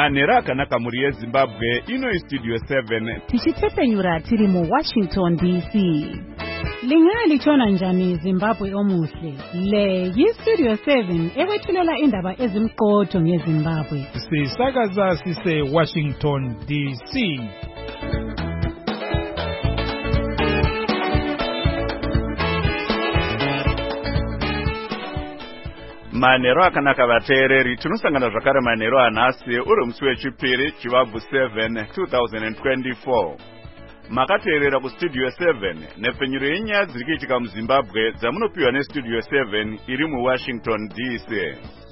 manhero akanaka muri yezimbabwe. Ino Studio 7 tichitepenyura tiri mu Washington DC. Lingalichona njani Zimbabwe omuhle? Le yi-Studio 7 ekwethulela indaba ezimqotho ngeZimbabwe. Sisakaza sise Washington DC. manhero akanaka vateereri, tinosangana zvakare manhero anhasi uri musi wechipiri chivabvu 7 2024. Makateerera kustudio 7 nepfenyuro yenyaya dziri kuitika muZimbabwe dzamunopiwa nestudio 7 iri muWashington DC.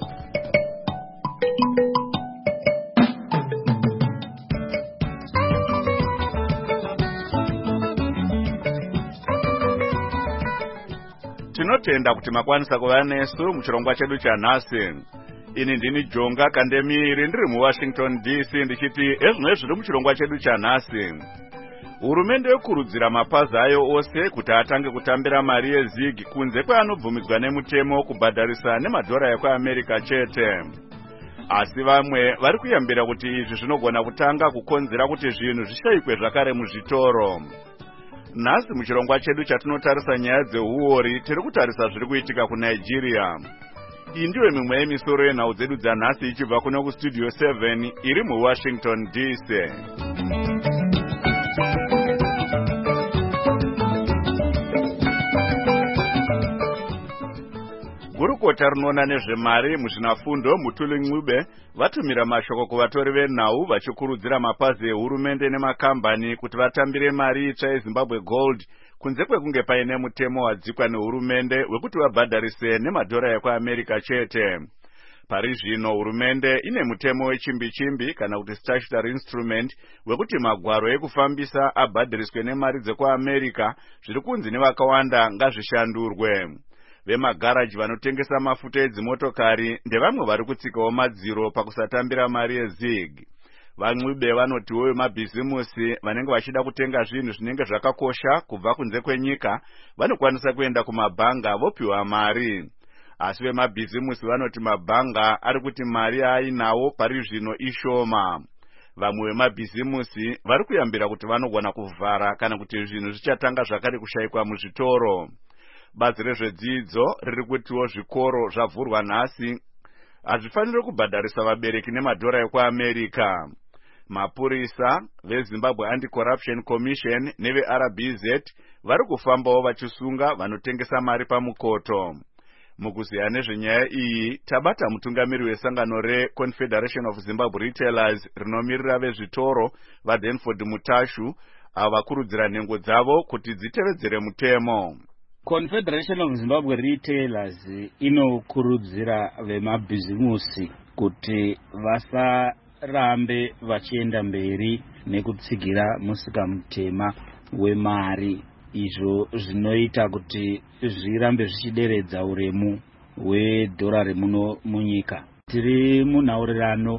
Tinotenda kuti makwanisa kuva nesu muchirongwa chedu chanhasi. Ini ndini Jonga Kandemiri ndiri muWashington DC ndichiti ezvino zviri muchirongwa chedu chanhasi. Hurumende yokurudzira mapazi ayo ose kuti atange kutambira mari yezigi kunze kweanobvumidzwa nemutemo kubhadharisa nemadhora ekwaAmerica chete. Asi vamwe vari kuyambira kuti izvi zvinogona kutanga kukonzera kuti zvinhu zvishayikwe zvakare muzvitoro. Nhasi muchirongwa chedu chatinotarisa nyaya dzeuori, tiri kutarisa zviri kuitika kuNigeria. Iyi ndiyo mimwe yemisoro yenhau dzedu dzanhasi ichibva kuno kustudio 7 iri muWashington DC. Gurukota rinoona nezvemari muzvinafundo Mutuli Ncube vatumira mashoko kuvatori venhau vachikurudzira mapazi ehurumende nemakambani kuti vatambire mari itsva yeZimbabwe Gold kunze kwekunge paine mutemo wadzikwa nehurumende wekuti vabhadharise nemadhora ekwaAmerica chete. Pari zvino hurumende ine mutemo wechimbi-chimbi kana kuti statutory instrument wekuti magwaro ekufambisa abhadhariswe nemari dzekwaAmerica zviri kunzi nevakawanda ngazvishandurwe. Vemagaraji vanotengesa mafuta edzimotokari ndevamwe vari kutsikawo madziro pakusatambira mari yezig. Vancube vanotiwo vemabhizimusi vanenge vachida kutenga zvinhu zvinenge zvakakosha kubva kunze kwenyika vanokwanisa kuenda kumabhanga vopiwa mari. Asi vemabhizimusi vanoti mabhanga ari kuti mari ainawo pari zvino ishoma. Vamwe vemabhizimusi vari kuyambira kuti vanogona kuvhara kana kuti zvinhu zvichatanga zvakare kushayikwa muzvitoro. Bazi rezvedzidzo riri kutiwo zvikoro zvavhurwa nhasi hazvifaniri kubhadharisa vabereki nemadhora ekwaAmerica. Mapurisa veZimbabwe Anti-Corruption Commission neveRBZ vari kufambawo vachisunga vanotengesa mari pamukoto. Mukuziya nezvenyaya iyi tabata mutungamiri wesangano reConfederation of Zimbabwe Retailers rinomirira vezvitoro vaDenford Mutashu avakurudzira nhengo dzavo kuti dzitevedzere mutemo. Confederation of Zimbabwe Retailers inokurudzira vemabhizimusi kuti vasarambe vachienda mberi nekutsigira musika mutema wemari. Izvo zvinoita kuti zvirambe zvichideredza uremu hwedhora remuno munyika. Tiri munhaurirano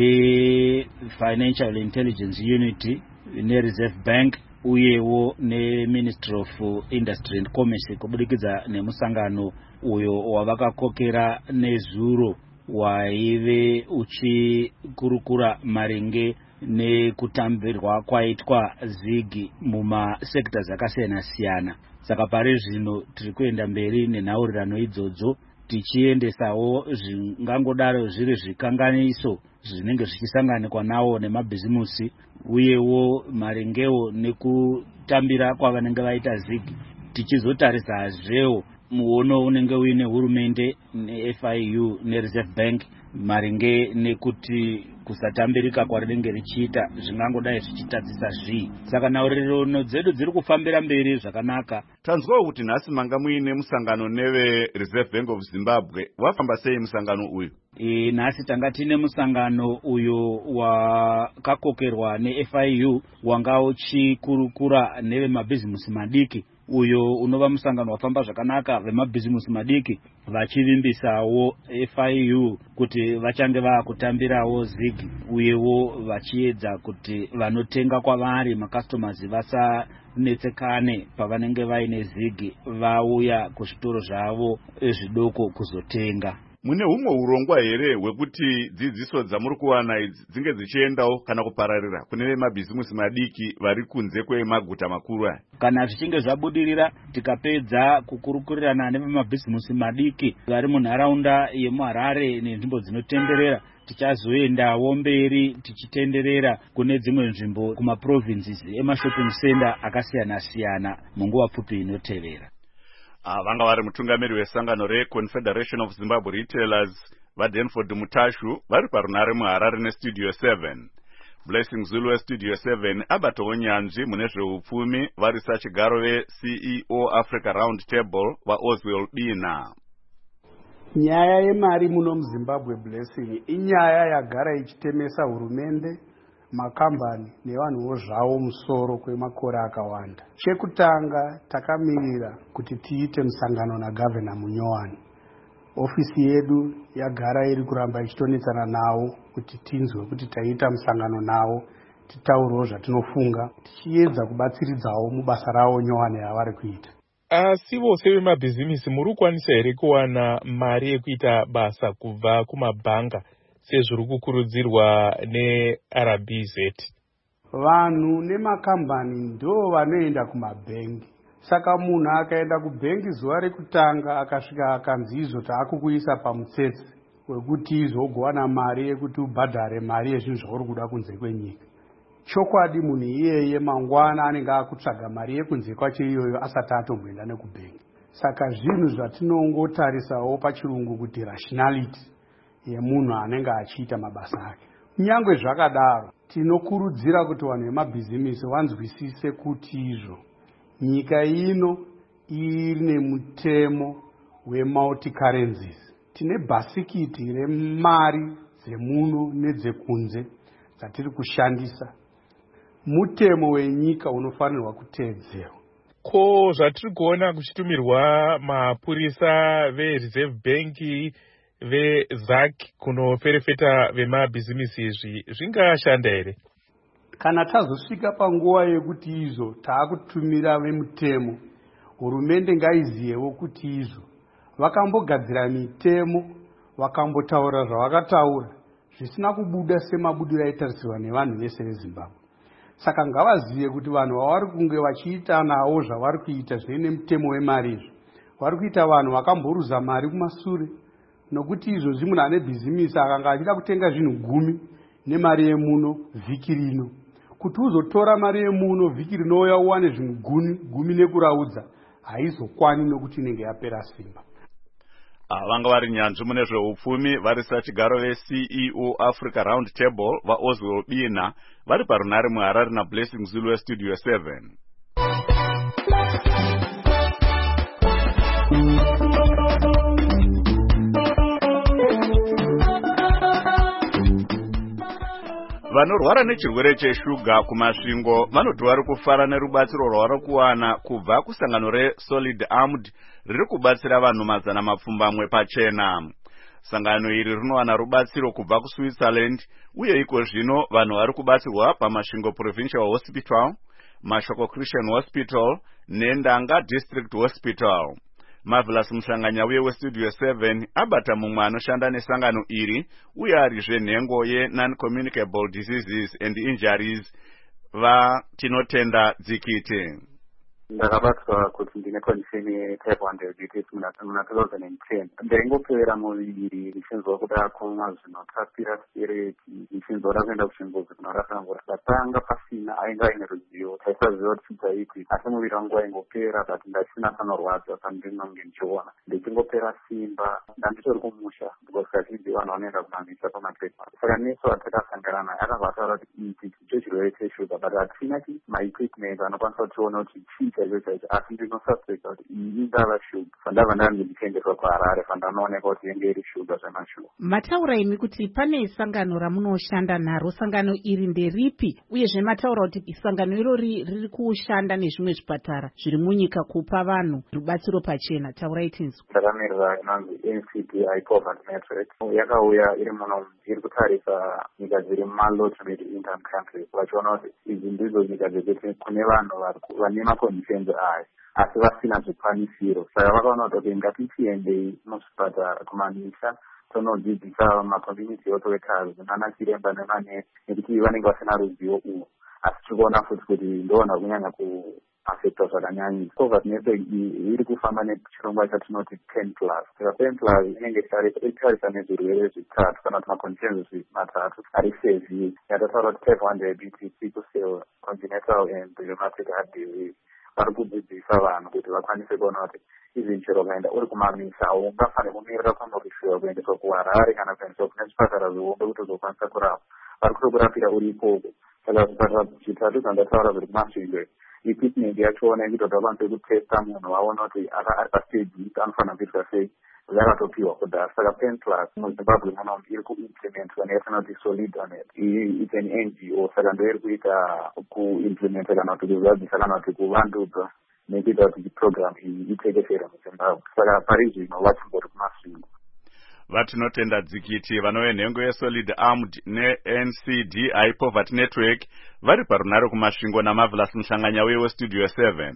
neFinancial Intelligence Unit neReserve Bank uyewo neMinistry of Industry and Commerce kubudikidza nemusangano uyo wavakakokera nezuro waive uchikurukura maringe nekutambirwa kwaitwa zigi mumasekta akasiyana-siyana. Saka pari zvino tiri kuenda mberi nenhaurirano idzodzo tichiendesawo zvingangodaro zviri zvikanganiso zvinenge zvichisanganikwa nawo nemabhizimusi uyewo maringewo nekutambira kwavanenge vaita zigi. Tichizotarisazvewo muono unenge uine hurumende neFIU neReserve Bank maringe nekuti kusatambirika kwarinenge richiita zvingangodai zvichitadzisa zvii. Saka nhaurirano dzedu dziri kufambira mberi zvakanaka. Tanzwawo kuti nhasi manga muine musangano neveReserve Bank of Zimbabwe. Wafamba sei musangano uyu? Nhasi tanga tine musangano uyo wakakokerwa neFIU wanga uchikurukura nevemabhizimusi madiki. Uyo unova musangano wafamba zvakanaka, vemabhizimusi madiki vachivimbisawo FIU kuti vachange vakutambirawo zigi uyewo vachiedza kuti vanotenga kwavari makastomers vasanetsekane pavanenge vaine zigi vauya kuzvitoro zvavo zvidoko kuzotenga. mune humwe urongwa here hwekuti dzidziso dzamuri kuwana idzi dzinge dzichiendawo kana kupararira kune vemabhizimusi madiki vari kunze kwemaguta makuru aya? Kana zvichinge zvabudirira tikapedza kukurukurirana nevemabhizimusi madiki vari munharaunda yemuHarare nenzvimbo dzinotenderera, tichazoendawo mberi tichitenderera kune dzimwe nzvimbo kumaprovinces emashopping center akasiyana-siyana munguva pfupi inotevera. Vanga vari mutungamiri wesangano reConfederation of Zimbabwe Retailers vaDenford Mutashu vari parunare muHarare nestudio 7. Blessing Zulu westudio 7 abatawo nyanzvi mune zveupfumi vari sachigaro veCEO Africa Round Table vaOswell Bina. Nyaya yemari muno muZimbabwe Blessing inyaya yagara ichitemesa hurumende, makambani nevanhuwo zvavo musoro kwemakore akawanda. Chekutanga takamirira kuti tiite musangano naGavana Munyowani. Ofisi yedu yagara iri kuramba ichitonetsana nawo kuti tinzwe kuti taita musangano nawo, titaurewo zvatinofunga, tichiedza kubatsiridzawo mubasa ravo Nyowani ravari kuita. Asi vose vemabhizimisi muri kukwanisa here kuwana mari yekuita basa kubva kumabhanga sezviri kukurudzirwa neRBZ? Vanhu nemakambani ndo vanoenda kumabhengi. Saka munhu akaenda kubhengi zuva rekutanga akasvika akanzi izvo taakukuisa pamutsetse wekuti izogowana mari yekuti ubhadhare mari yezvinhu zvauri kuda kunze kwenyika. Chokwadi munhu iyeye mangwana anenge akutsvaga mari yekunze kwacho iyoyo asati atomboenda nekubhengi. Saka zvinhu zvatinongotarisawo pachirungu kuti rationality yemunhu anenge achiita mabasa ake. Nyangwe zvakadaro, tinokurudzira kuti vanhu vemabhizimisi vanzwisise kuti izvo nyika ino ine mutemo wemulti-currencies. Tine bhasikiti remari dzemuno nedzekunze dzatiri kushandisa. Mutemo wenyika unofanirwa kuteedzerwa. Ko zvatiri kuona kuchitumirwa mapurisa veReserve Bank veZAC kunoferefeta vemabhizimisi izvi zvingashanda here? Kana tazosvika panguva yekuti izvo taakutumira vemutemo, hurumende ngaiziyewo kuti izvo vakambogadzira mitemo, vakambotaura zvavakataura, zvisina kubuda semabudiro aitarisirwa nevanhu vese veZimbabwe. Saka ngavazive kuti vanhu vavari kunge vachiita nawo zvavari kuita zvine mutemo wemari izvo, vari kuita vanhu vakamboruza mari kumasure, nokuti izvozvi munhu ane bhizimisi akanga achida kutenga zvinhu 10 nemari yemuno vhiki rino, kuti uzotora mari yemuno vhiki rinouya uwane zvinhu 10 nekuraudza, haizokwani nokuti inenge yapera simba. Vanga vari nyanzvi mune zveupfumi vari sachigaro veCEO Africa Round Table vaOswell Bina vari parunare muHarare naBlessing Zulu westudio 7. Vanorwara nechirwere cheshuga kumasvingo vanoti vari kufara nerubatsiro rwavari kuwana kubva kusangano reSolid Armed riri kubatsira vanhu mazana mapfumbamwe pachena. Sangano iri rinowana rubatsiro kubva kuSwitzerland uye iko zvino vanhu vari kubatsirwa pamasvingo Provincial Hospital, Mashoko Christian Hospital neNdanga District Hospital. Marvelous Mushanganya uye westudio 7 abata mumwe anoshanda nesangano iri uye arizve nhengo ye-non-communicable diseases and injuries vatinotenda Dzikite. Ndakabatwa kuti ndine condition yetype 1 diabetes muna 2010. Ndaingopera muviri ndichinzwa kuda kumwa zvinotapira spirit, ndichinzwa kuenda kuchimbuzi kunorasangura. Ndatanga pasina ainge aine ruzivo, taisaziva kuti chidzaipi, asi muviri wangu waingopera, but ndachina panorwadza pandinonge ndichiona. Ndichingopera simba, ndanditori kumusha, because kazhinji vanhu vanoenda kumamisa pamatreatment. Saka nesu vatakasangana naye akabva ataura kuti ichi ndicho chirwere cheshuga, but hatina maequipment anokwanisa kutiona kuti asi ndinosuspecta kuti iyi indava shuga. Pandabva ndange ndichiendeswa kuHarare pandanooneka kuti yenge iri shuga zvemashuga. Mataura imi kuti pane sangano ramunoshanda naro, sangano iri nderipi? Uyezve mataura kuti sangano irori riri kushanda nezvimwe zvipatara zviri munyika kupa vanhu rubatsiro pachena. Taurai tinzwe. Ndakamirira inonzi NCDI Poverty Matrix. Yakauya iri muno iri kutarisa nyika dziri mumalow to middle income countries. vachiona kuti idzi ndidzo nyika dzekuti kune vanhu vane maconditions aya asi vasina zvikwanisiro. Saka vakaona kuti ngatichiendei muzvipatara kumamisha tonodzidzisa macommunity health workers nana chiremba nemanesi nekuti vanenge vasina ruzivo uhu. Asi tikuona futi kuti ndovana kunyanya kuafecta zvakanyanyisa. COVID iri kufamba nechirongwa chatinoti 10+. Saka 10+ inenge itarisa nezvirwere zvitatu kana kuti maconditions matatu ari severe. Yatataura kuti type 1 diabetes, sickle cell, congenital and rheumatic heart disease. Vari kudzidzisa vanhu kuti vakwanise kuona kuti izvi chero ukaenda uri kumamisa haungafaniri kumirira kunorisiwa kuendeswa kuHarare kana kuendeswa kune zvipatara zvihombe kuti uzokwanisa kurapwa. Vari kutokurapira uri ikoko. Saka zvipatara zvitatu zvandataura zviri kumasvingo equipment yachoona ikuti vakwanise kutesta munhu vaona kuti ari pastage anofanira kuitwa sei yakatopiwa kudhara. Saka 10+ muZimbabwe muno iri kuimplementwa neyatinoti kuti Solidarity. It's an NGO. Saka ndo iri kuita kuimplementa kana kuti kuzadzisa kana kuti kuvandudza nekuita kuti program iyi itekeshere muZimbabwe. Saka pari zvino vachimbori kumasvingo. Vatinotenda dzikiti vanove nhengo yeSolid Armed neNCDI Poverty Network vari parunare kumasvingo naMarvelous Muhlanganya weStudio 7.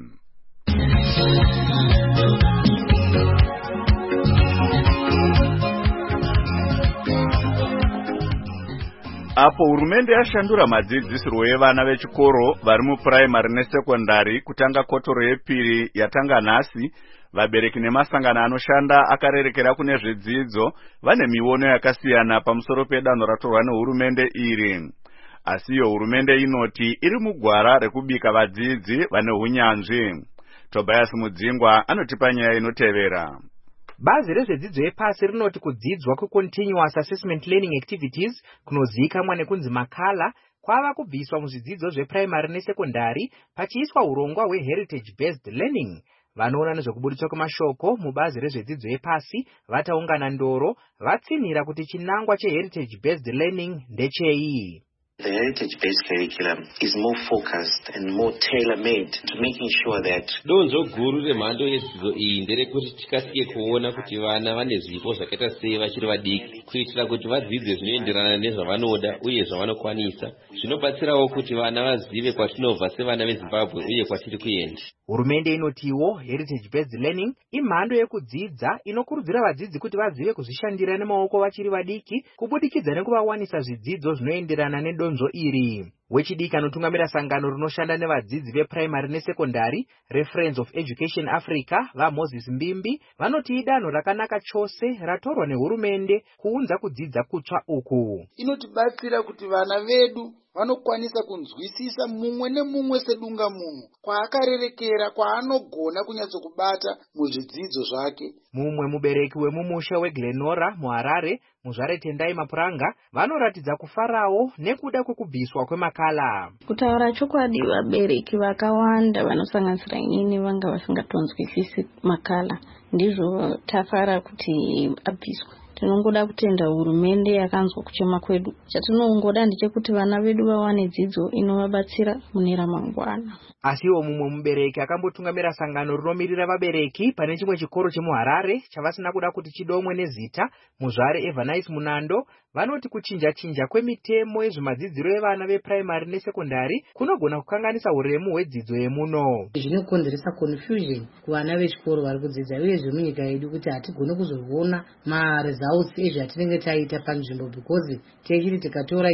Apo hurumende yashandura madzidzisirwo evana vechikoro vari mupuraimari nesekondari kutanga kotoro yepiri yatanga nhasi, vabereki nemasangano anoshanda akarerekera kune zvedzidzo vane miono yakasiyana pamusoro pedanho ratorwa nehurumende iri. Asiyo hurumende inoti iri mugwara rekubika vadzidzi vane hunyanzvi. Tobias Mudzingwa anotipa nyaya inotevera. Bazi rezvedzidzo yepasi rinoti kudzidzwa kweContinuous Assessment Learning Activities kunozivikanwa nekunzi makala kwava kubviswa muzvidzidzo zvepuraimari nesekondari pachiiswa urongwa hweHeritage Based Learning. Vanoona nezvekubudiswa kwemashoko mubazi rezvedzidzo yepasi vataungana ndoro vatsinhira kuti chinangwa cheHeritage Based Learning ndechei. The heritage-based curriculum is more focused and more tailor-made to making sure that donzo guru remhando yedzidzo iyi nderekuti tikasike kuona kuti vana vane zvipo zvakaita sei vachiri vadiki kuitira kuti vadzidze zvinoenderana nezvavanoda uye zvavanokwanisa. Zvinobatsirawo kuti vana vazive kwatinobva sevana veZimbabwe uye kwatiri kuenda. Hurumende inotiwo heritage based learning imhando yekudzidza inokurudzira vadzidzi kuti vazive kuzvishandira nemaoko vachiri vadiki kubudikidza nekuvawanisa zvidzidzo zvinoenderana nedonzo iri. Wechidiki anotungamira sangano rinoshanda nevadzidzi vepuraimari nesekondari Reference of Education Africa vaMoses Mbimbi vanoti idanho rakanaka chose ratorwa nehurumende kuunza kudzidza kutsva uku. Inotibatsira kuti vana vedu vanokwanisa kunzwisisa mumwe nemumwe sedunga munhu kwaakarerekera kwaanogona kunyatsokubata muzvidzidzo zvake. Mumwe mubereki wemumusha weGlenora muHarare Muzvare Tendai Mapuranga vanoratidza kufarawo nekuda kwekubviswa kwemakala. Kutaura chokwadi vabereki vakawanda vanosanganisira inini vanga vasingatonzwisisi makala, ndizvo tafara kuti abviswe. Tinongoda kutenda hurumende yakanzwa kuchema kwedu. Chatinongoda ndechekuti vana vedu vawane dzidzo inovabatsira mune ramangwana. Asiwo mumwe mubereki akambotungamira sangano rinomirira vabereki pane chimwe chikoro chemuHarare chavasina kuda kuti chidomwe nezita, Muzvare Evanice Munando, vanoti kuchinja kwemitemo yezvimadzidziro evana vepuraimari nesekondari kunogona kukanganisa uremu hwedzidzo yemuno. Zvinokonzeresa confusion kuvana vechikoro vari kudzidza uye zvemunyika yedu kuti hatigone kuzoona results ezvatinenge taita panzvimbo because techiri tikatora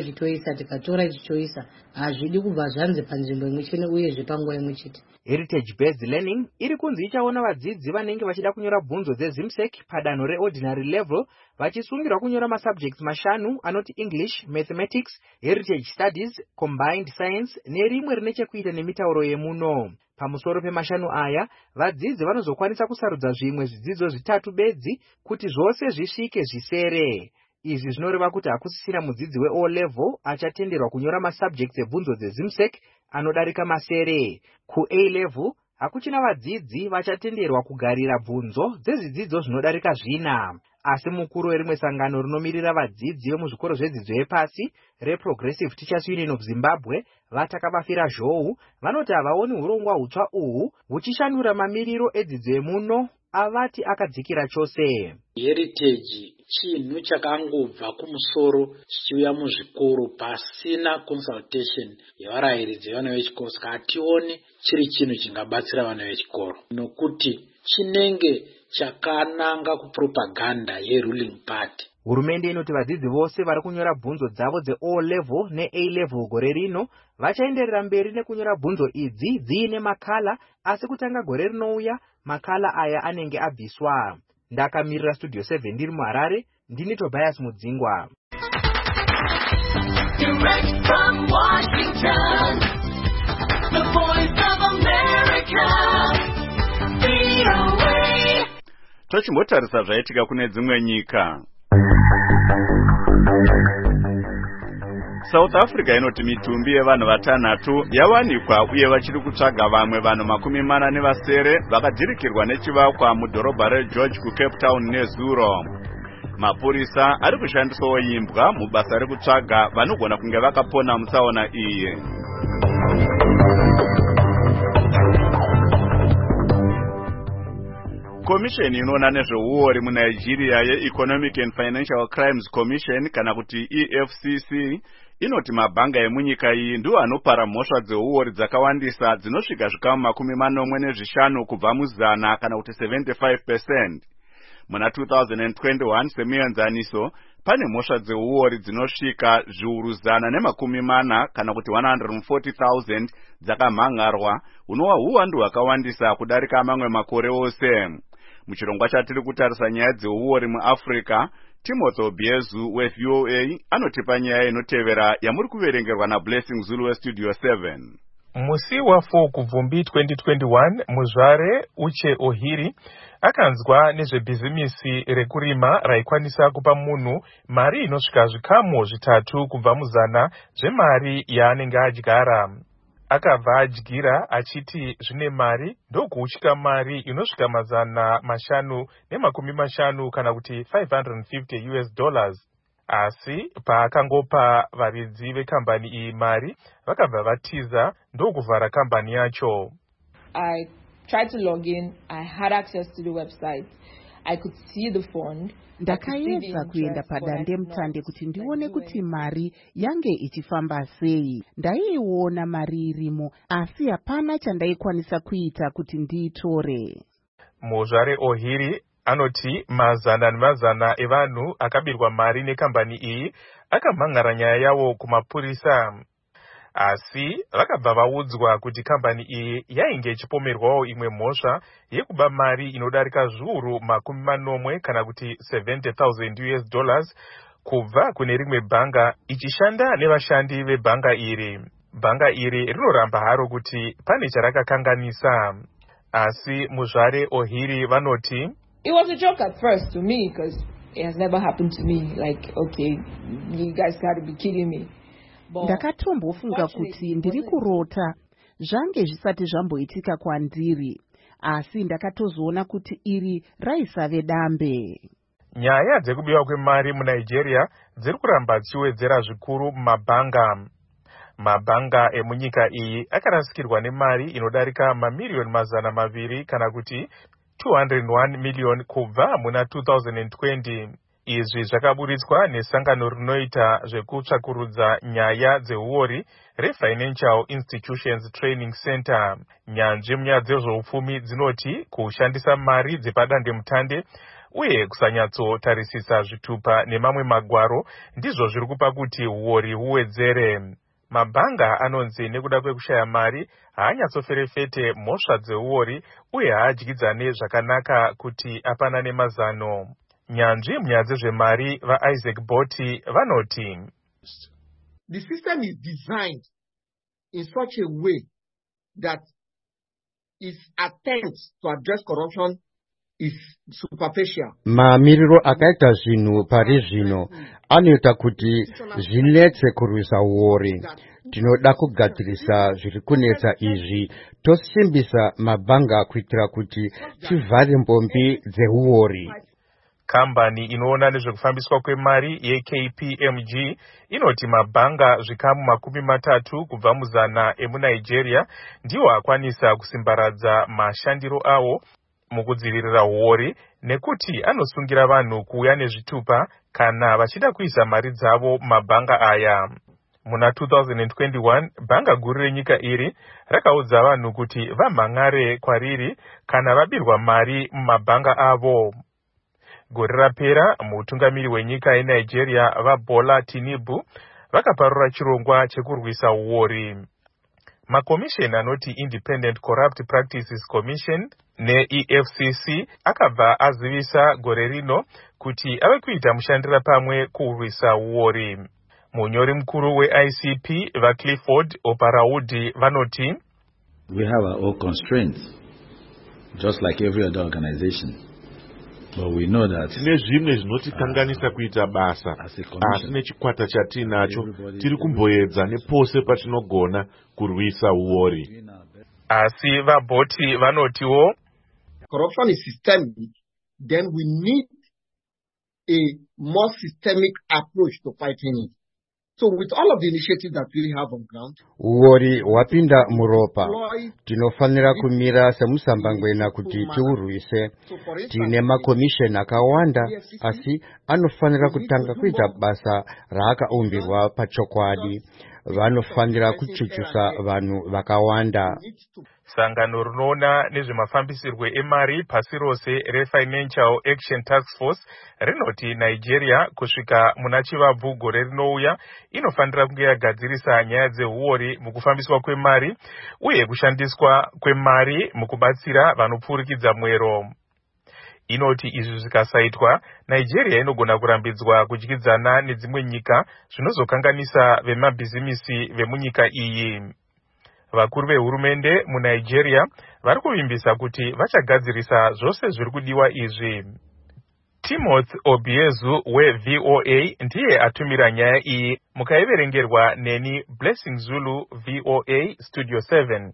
ichitoisa hazvidi kubva zvanze panzvimbo imwe chete uye zvepanguva imwe chete. Heritage based learning iri kunzi ichaona vadzidzi vanenge vachida kunyora bvunzo dzeZIMSEC padanho reordinary level vachisungirwa kunyora masubjects 5 anoti English, Mathematics, Heritage Studies, Combined Science nerimwe rine chekuita nemitauro yemuno. Pamusoro pemashanu aya, vadzidzi vanozokwanisa kusarudza zvimwe zvidzidzo 3 bedzi kuti zvose zvisvike zvisere. Izvi zvinoreva kuti hakusisina mudzidzi weO level achatenderwa kunyora masubjects ebvunzo dzeZIMSEC anodarika masere. KuA level hakuchina vadzidzi vachatenderwa kugarira bvunzo dzezvidzidzo zvinodarika 4. Asi mukuru werimwe sangano rinomirira vadzidzi vemuzvikoro zvedzidzo yepasi reProgressive Teachers Union of Zimbabwe vatakabafira zhou vanoti havaoni urongwa hutsva uhu huchishandura mamiriro edzidzo yemuno avati akadzikira chose. Heritage chinhu chakangobva kumusoro chichiuya muzvikoro pasina consultation yevarayiridzi vevana vechikoro. Saka hationi chiri chinhu chingabatsira vana vechikoro nokuti chinenge chakananga kupropaganda yeruling party. Hurumende inoti vadzidzi vose vari kunyora bvunzo dzavo dze-O level ne-A level gore rino vachaenderera mberi nekunyora bvunzo idzi dziine makala, asi kutanga gore rinouya makala aya anenge abviswa. Ndakamirira Studio 7 ndiri muHarare, ndini Tobias Mudzingwa. Direct from Washington, the Voice of America, VOA. Tochimbotarisa zvaitika kune dzimwe nyika. South Africa inoti mitumbi yevanhu vatanhatu yawanikwa uye vachiri kutsvaga vamwe vanhu 47 vakadhirikirwa nechivakwa mudhorobha reGeorge kuCape Town neZuro. Mapurisa ari kushandisawo imbwa mubasa rekutsvaga vanogona kunge vakapona mutsaona iyi. Komisheni inoona nezveuori muNigeria yeEconomic and Financial Crimes Commission kana kuti EFCC inoti mabhanga emunyika iyi ndiwo anopara mhosva dzeuori dzakawandisa dzinosvika zvikamu 45 kubva muzana kana kuti 75%. Muna 2021 semuenzaniso pane mhosva dzeuori dzinosvika zviuru 140 kana kuti 140,000 dzakamhangarwa, hunova uwandu hwakawandisa kudarika mamwe makore ose. Muchirongwa chatiri kutarisa nyaya dzeuori muAfrica, Timothy Obiezu weVOA anotipa nyaya inotevera yamuri kuverengerwa naBlessing Zulu weStudio 7. Musi wa4 kubvumbi 2021 muzvare Uche Ohiri akanzwa nezvebhizimisi rekurima raikwanisa kupa munhu mari inosvika zvikamu 3 kubva muzana zvemari yaanenge adyara. Akabva adyira achiti zvine mari ndokuuchika mari inosvika $550 kana kuti $550. Asi paakangopa varidzi vekambani iyi mari vakabva vatiza ndokuvhara kambani yacho. I tried to log in. I had access to the website. I could see the fund. Ndakaedza kuenda padandemutande kuti ndione kuti mari yange ichifamba sei. Ndaiona mari irimo, asi hapana chandaikwanisa kuita kuti ndiitore. Muzvare Ohiri anoti mazana nemazana evanhu akabirwa mari nekambani iyi akamhan'ara nyaya yawo kumapurisa. Asi vakabva vaudzwa kuti kambani iyi yainge ichipomerwawo imwe mhosva yekuba mari inodarika zviuru 40 kana kuti $70,000 kubva kune rimwe bhanga ichishanda nevashandi vebhanga iri. Bhanga iri rinoramba haro kuti pane charakakanganisa. Asi muzvare Ohiri vanoti it was a joke at first to me because it has never happened to me. Like, okay, you guys got to be kidding me. Ndakatombofunga kuti ndiri kurota, zvange zvisati zvamboitika kwandiri, asi ndakatozoona kuti iri raisave dambe. Nyaya dzekubiwa kwemari muNigeria dziri kuramba dzichiwedzera zvikuru mumabhanga. Mabhanga emunyika iyi akarasikirwa nemari inodarika mamiliyoni 200 kana kuti 201 million kubva muna 2020. Izvi zvakaburitswa nesangano rinoita zvekutsvakurudza nyaya dzeuori reFinancial Institutions Training Center. Nyanzvi munyaya dzezveupfumi dzinoti kushandisa mari dzepadandemutande uye kusanyatsotarisisa zvitupa nemamwe magwaro ndizvo zviri kupa kuti uori huwedzere. Mabhanga anonzi nekuda kwekushaya mari haanyatsoferefete mhosva dzeuori uye haadyidzane zvakanaka kuti apanane mazano. Nyanzvi munyaya dzezvemari vaIsaac Boti vanoti the system is designed in such a way that its attempts to address corruption is superficial. Mamiriro akaita zvinhu pari zvino anoita kuti zvinetse kurwisa uori. Tinoda kugadzirisa zviri kunetsa izvi, tosimbisa mabhanga kuitira kuti tivhare mbombi dzeuori. Kambani inoona nezvekufambiswa kwemari yeKPMG inoti mabhanga zvikamu 30 kubva muzana emuNigeria ndiwo akwanisa kusimbaradza mashandiro awo mukudzivirira uori nekuti anosungira vanhu kuuya nezvitupa kana vachida kuisa mari dzavo mabhanga aya. Muna 2021 bhanga guru renyika iri rakaudza vanhu kuti vamhangare kwariri kana vabirwa mari mumabhanga avo. Gore rapera mutungamiri wenyika yeNigeria vaBola Tinubu vakaparura chirongwa chekurwisa uori. Makomisheni anoti Independent Corrupt Practices Commission neEFCC akabva azivisa gore rino kuti ave kuita mushandira pamwe kurwisa uori. Munyori mukuru weICP vaClifford Oparaudi vanoti, we have our own constraints just like every other organization. But we know that tine zvimwe zvinotikanganisa kuita basa, asi nechikwata chatinacho tiri kumboedza nepose patinogona kurwisa uori. Asi vabhoti vanotiwo, corruption is systemic, then we need a more systemic approach to fighting it. So with all of the initiatives that we have on ground, uori wapinda muropa, tinofanira kumira semusambangwena kuti tiurwise. Tine makomisheni akawanda, asi anofanira kutanga kuita basa raakaumbirwa pachokwadi. Vanofanira kuchuchusa vanhu vakawanda. Sangano rinoona nezvemafambisirwe emari pasi rose reFinancial Action Task Force rinoti Nigeria kusvika muna Chivabvu gore rinouya inofanira kunge yagadzirisa nyaya dzeuori mukufambiswa kwemari uye kushandiswa kwemari mukubatsira vanopfurikidza mwero. Inoti izvi zvikasaitwa, Nigeria inogona kurambidzwa kudyidzana nedzimwe nyika zvinozokanganisa vemabhizimisi vemunyika iyi. Vakuru vehurumende muNigeria vari kuvimbisa kuti vachagadzirisa zvose zviri kudiwa izvi. Timothy Obiezu weVOA ndiye atumira nyaya iyi, mukaiverengerwa neni Blessing Zulu, VOA Studio 7.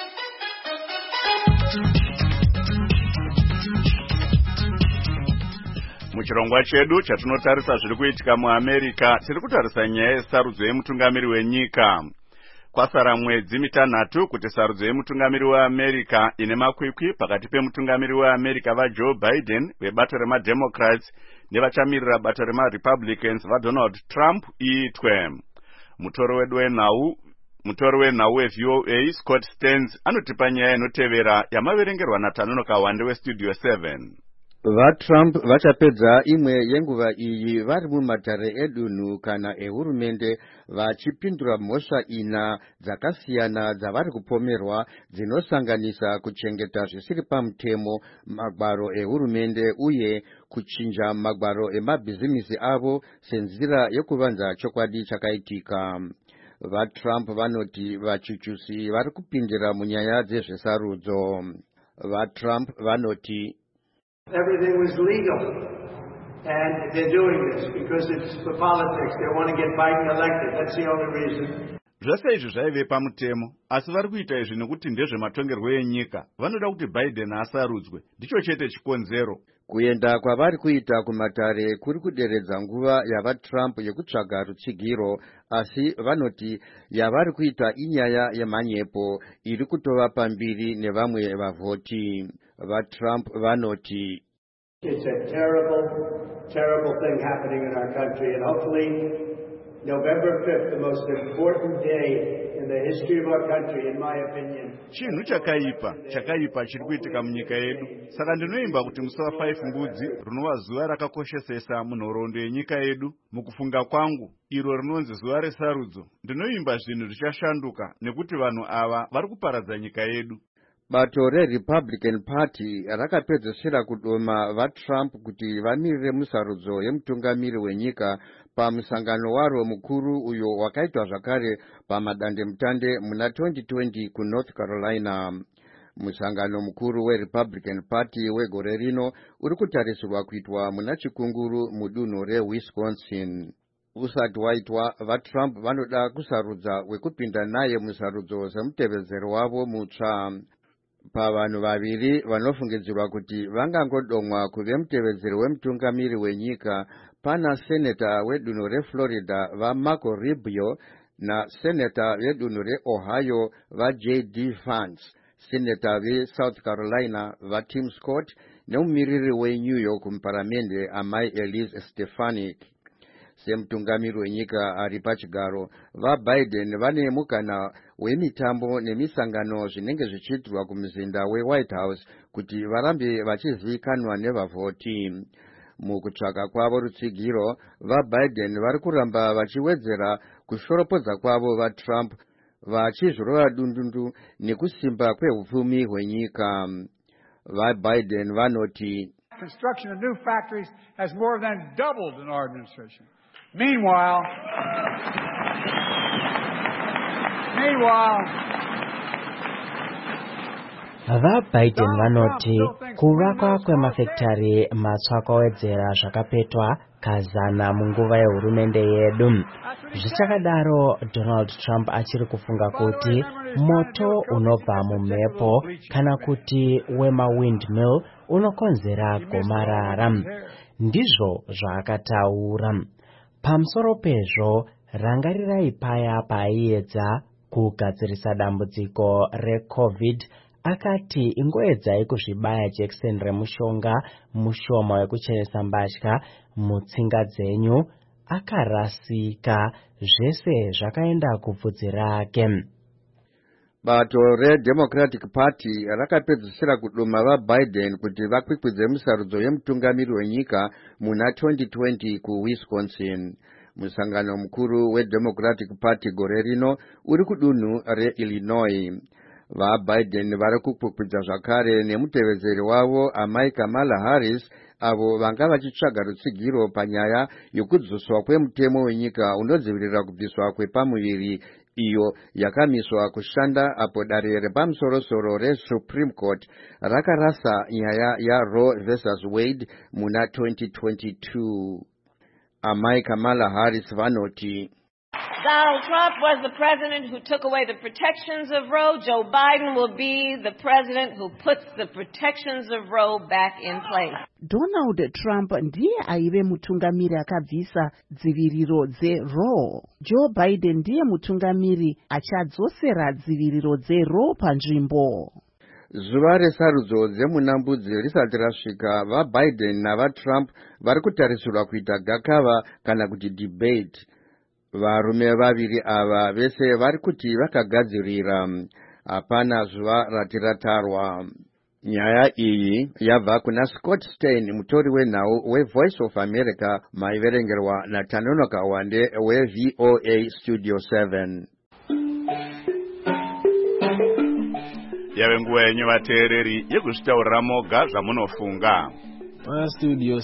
Muchirongwa chedu chatinotarisa zviri kuitika muAmerica, tiri kutarisa nyaya yesarudzo yemutungamiri wenyika. Kwasara mwedzi mitanhatu kuti sarudzo yemutungamiri weAmerica ine makwikwi pakati pemutungamiri weAmerica vaJoe Biden vebato remademocrats nevachamirira bato remarepublicans vaDonald Trump iitwe. Mutori wenhau weVOA Scott Stearns anotipa nyaya inotevera yamaverengerwa naTanono Kawande weStudio 7. VaTrump vachapedza imwe yenguva iyi vari mumatare edunhu kana ehurumende vachipindura mhosva ina dzakasiyana dzavari kupomerwa dzinosanganisa kuchengeta zvisiri pamutemo magwaro ehurumende uye kuchinja magwaro emabhizimisi avo senzira yekuvanza chokwadi chakaitika. VaTrump vanoti vachuchusi vari kupindira munyaya dzezvesarudzo. VaTrump vanoti everything was legal, and they're doing this because it's for politics. They want to get Biden elected. That's the only reason. Zvose izvi zvaive pamutemo, asi vari kuita izvi nekuti ndezvematongerwo enyika. Vanoda kuti Biden asarudzwe. Ndicho chete chikonzero. Kuenda kwavari kuita kumatare kuri kuderedza nguva yavaTrump yekutsvaga rutsigiro, asi vanoti yavari kuita inyaya yemhanyepo iri kutova pambiri nevamwe vavhoti. VaTrump vanoti it's a terrible, terrible thing happening in our country, and hopefully November 5th, the most important day in the history of our country, in my opinion. Chinhu chakaipa chiri kuitika munyika yedu. Saka ndinoimba kuti musi wa5 Mbudzi rinova zuva rakakoshesesa munhoroondo yenyika yedu. Mukufunga kwangu, iro rinonzi zuva resarudzo, ndinoimba zvinhu zvichashanduka nekuti vanhu ava vari kuparadza nyika yedu. Bato reRepublican Party rakapedzesera kudoma vaTrump kuti vamirire musarudzo yemutungamiri wenyika pamusangano waro mukuru uyo wakaitwa zvakare pamadandemutande muna 2020 kuNorth Carolina. Musangano mukuru weRepublican Party wegore rino uri kutarisirwa kuitwa muna Chikunguru mudunhu reWisconsin. Usati waitwa, vaTrump vanoda kusarudza wekupinda naye musarudzo semutevedzero wavo mutsva. Pavanhu vaviri vanofungidzirwa kuti vangangodomwa kuve mutevedzeri wemutungamiri wenyika pana seneta wedunhu reFlorida vaMarco Rubio naseneta vedunhu reOhio vaJD Vance. Senator veSouth Carolina vaTim Scott nemumiriri weNew York muparamende amai Elise Stefanik. Semutungamiri wenyika ari pachigaro, vaBiden vane mukana wemitambo nemisangano zvinenge zvichiitirwa kumuzinda weWhite House kuti varambe vachizivikanwa nevavhoti. Mukutsvaka kwavo rutsigiro, vaBiden vari kuramba vachiwedzera kushoropodza kwavo vaTrump, vachizvirova dundundu nekusimba kwehupfumi hwenyika. VaBiden vanoti construction of new factories has more than doubled in our administration. Meanwhile, vaBiden vanoti kuvakwa kwemafekitari matsva kwawedzera zvakapetwa kazana munguva yehurumende yedu. Zvichakadaro, Donald Trump achiri kufunga kuti moto unobva mumhepo kana kuti wemawindmill unokonzera gomarara. Ndizvo zvaakataura. Pamusoro pezvo, rangarirai paya paaiedza kugadzirisa dambudziko reCovid, akati ingoedzai kuzvibaya jekiseni remushonga mushoma wekuchenesa mbatya mutsinga dzenyu. Akarasika, zvese zvakaenda kubvudzi rake. Bato reDemocratic Party rakapedzisira kuduma vaBiden kuti vakwikwidze musarudzo yemutungamiri wenyika muna 2020 kuWisconsin. Musangano mukuru weDemocratic Party gore rino uri kudunhu reIllinois. VaBiden vari kukwikwidza zvakare nemutevezeri wavo amai Kamala Harris, avo vanga vachitsvaga rutsigiro panyaya yokudzoswa kwemutemo wenyika unodzivirira kubviswa kwepamuviri, iyo yakamiswa kushanda apo dare repamusoro-soro reSupreme Court rakarasa nyaya yaRoe vs Wade muna 2022. Amai Kamala Harris vanoti Donald Trump was the president who took away the protections of Roe. Joe Biden will be the president who puts the protections of Roe back in place. Donald Trump ndiye aive mutungamiri akabvisa dziviriro dzeRoe. Joe Biden ndiye mutungamiri achadzosera dziviriro dzeRoe panzvimbo. Zuva resarudzo dzemunambudzi risati rasvika, vaBiden navaTrump vari kutarisirwa kuita gakava kana kuti debate. Varume vaviri ava vese vari kuti vakagadzirira. Hapana zuva ratiratarwa. Nyaya iyi yabva kuna Scott Stein, mutori wenhau weVoice of America, maiverengerwa naTanonoka Wande weVOA Studio 7. Yave nguva yenyu vateereri yekuzvitaurira moga zvamunofunga. Studio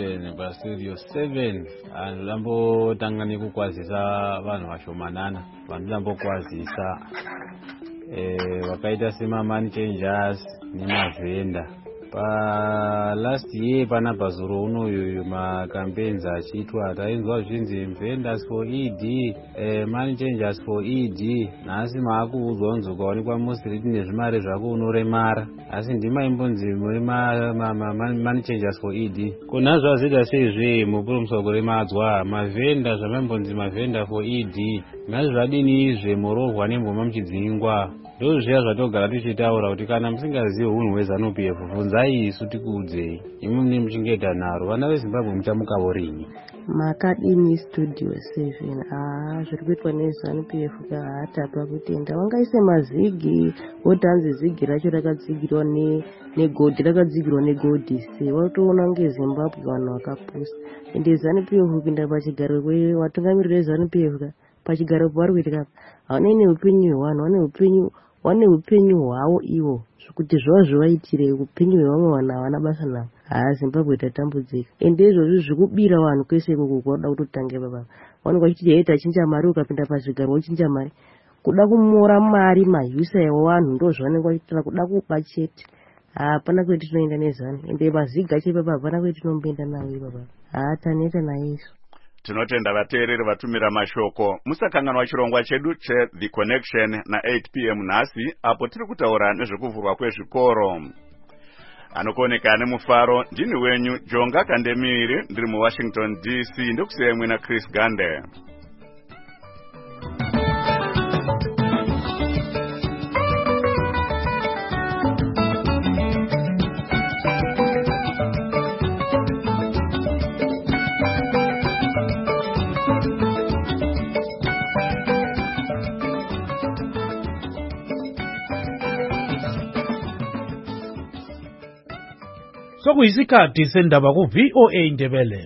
7 anhu ndambotanga nekukwazisa vanhu vashomanana vandambokwazisa vakaita semaMoney Changers nemavhenda. Last year panapa zuro unoyu macampaigns achiitwa tainzwa zvinzi Vendors for ED, Money Changers for ED. Nhasi maakuudzwa unzi ukaonekwa musiriti nezvimari zvako unoremara, asi ndimaimbonzi muri Money Changers for ED. Kuna zvazida seizve mupuromuswa kuremadzwa mavhenda zvamaimbonzi mavhenda for ED. Nhasi zvadini izve murovhwa nemboma muchidzingwa. Ndozviya zvatogara tichitaura kuti kana musingazivi hunhu hweZANU-PF bvunzai isu tikuudzei. Imwe muchingeta nharo vana veZimbabwe muchamukawo rinyi. Makadini Studio 7 zviri kuitwa neZANU-PF hatapa kutenda. Vangaise mazigi voti hanzi zigi racho rakadzigirwa negodhi rakadzigirwa negodhi se watoona ngeZimbabwe vanhu vakapusa. Ende ZANU-PF kupinda pachigaro vatungamiriri veZANU-PF pachigaro vari kuitika havane neupenyu hwevanhu, vane upenyu hwavo ivo kuti zvavaiitire upenyu hwevamwe vanhu havana basa navo. Zimbabwe tatambudzika. Ende izvozvo zvikubira vanhu kwese ikoko kwauda kutotange baba. Vanhu vachiti tachinja mari, ukapinda pazvigaro wochinja mari. Kuda kumora mari mahyusa evanhu ndozvavanenge vachiitira, kuda kuba chete. Hapana kweti tinoenda neZANU. Ende maziga che baba hapana kweti tinomboenda nawo baba. Taneta naiso. Tinotenda vateereri vatumira mashoko. Musakanganwa chirongwa chedu cheThe Connection na 8 p.m. nhasi, apo tiri kutaura nezvekuvhurwa kwezvikoro. Anokoneka nemufaro, ndini wenyu Jonga Kandemiri, ndiri muWashington DC, ndokusiyemwe na Chris Gande. Sokuyisikhathi sendaba ku VOA Ndebele.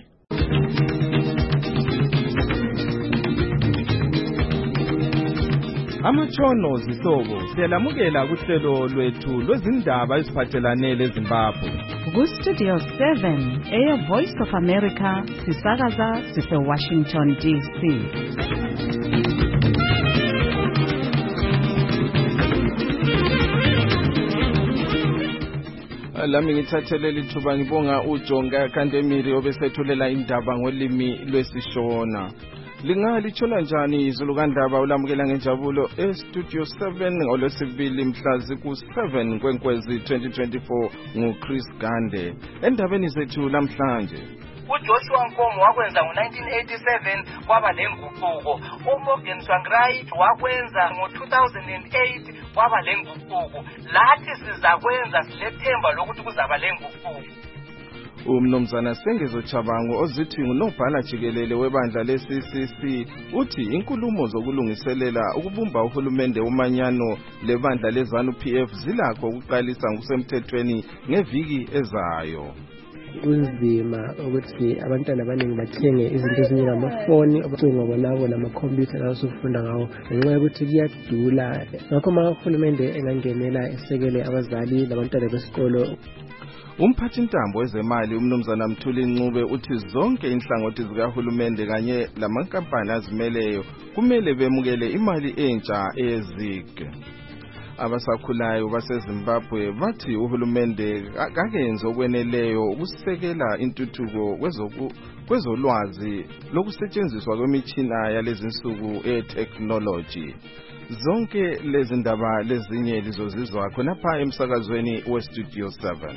Amatshono zihlobo siyalamukela kuhlelo lwethu lwezindaba eziphathelane leZimbabwe. Ku-Studio 7 Air Voice of America sisakaza sise-Washington DC. Lami ngithathele lithuba ngibonga uJonga Kandemiri obesethulela indaba ngolimi lwesiShona. Lingalithola njani izulu kandaba ulamukela ngenjabulo eStudio 7 ngolwesibili mhla ziku-7 Nkwenkwezi 2024 nguChris Gande. Endabeni zethu namhlanje, uJoshua Nkomo wakwenza ngo-1987 kwaba lenguquko. uMorgan Tsvangirai wakwenza ngo-2008 kwaba lenguquko. Lathi sizakwenza silethemba lokuthi kuzaba lenguquko. Umnumzana Sengezo Chabango ozithi ngunobhala jikelele webandla le-CCC uthi inkulumo zokulungiselela ukubumba uhulumende umanyano lebandla leZANU-PF zilakho ukuqalisa ngokusemthethweni ngeviki ezayo. Kunzima ukuthi abantwana abaningi bathenge izinto ezinjengamafoni abacingwabonabo namakhompyutha lawo sokufunda ngawo ngenxa yokuthi kuyadula. Ngakho uhulumende engangenela esekele abazali labantwana besikolo. Umphathintambo wezemali umnumzana Mthuli Ncube uthi zonke inhlangothi zikahulumende kanye lamankampani azimeleyo kumele bemukele imali entsha eyezig. Abasakhulayo baseZimbabwe bathi uhulumende akakenze okweneleyo ukusekela intuthuko kwezolwazi lokusetshenziswa kwemitshina yalezinsuku e-technology. Zonke lezi ndaba lezinye lizozizwa khonapha emsakazweni weStudio 7.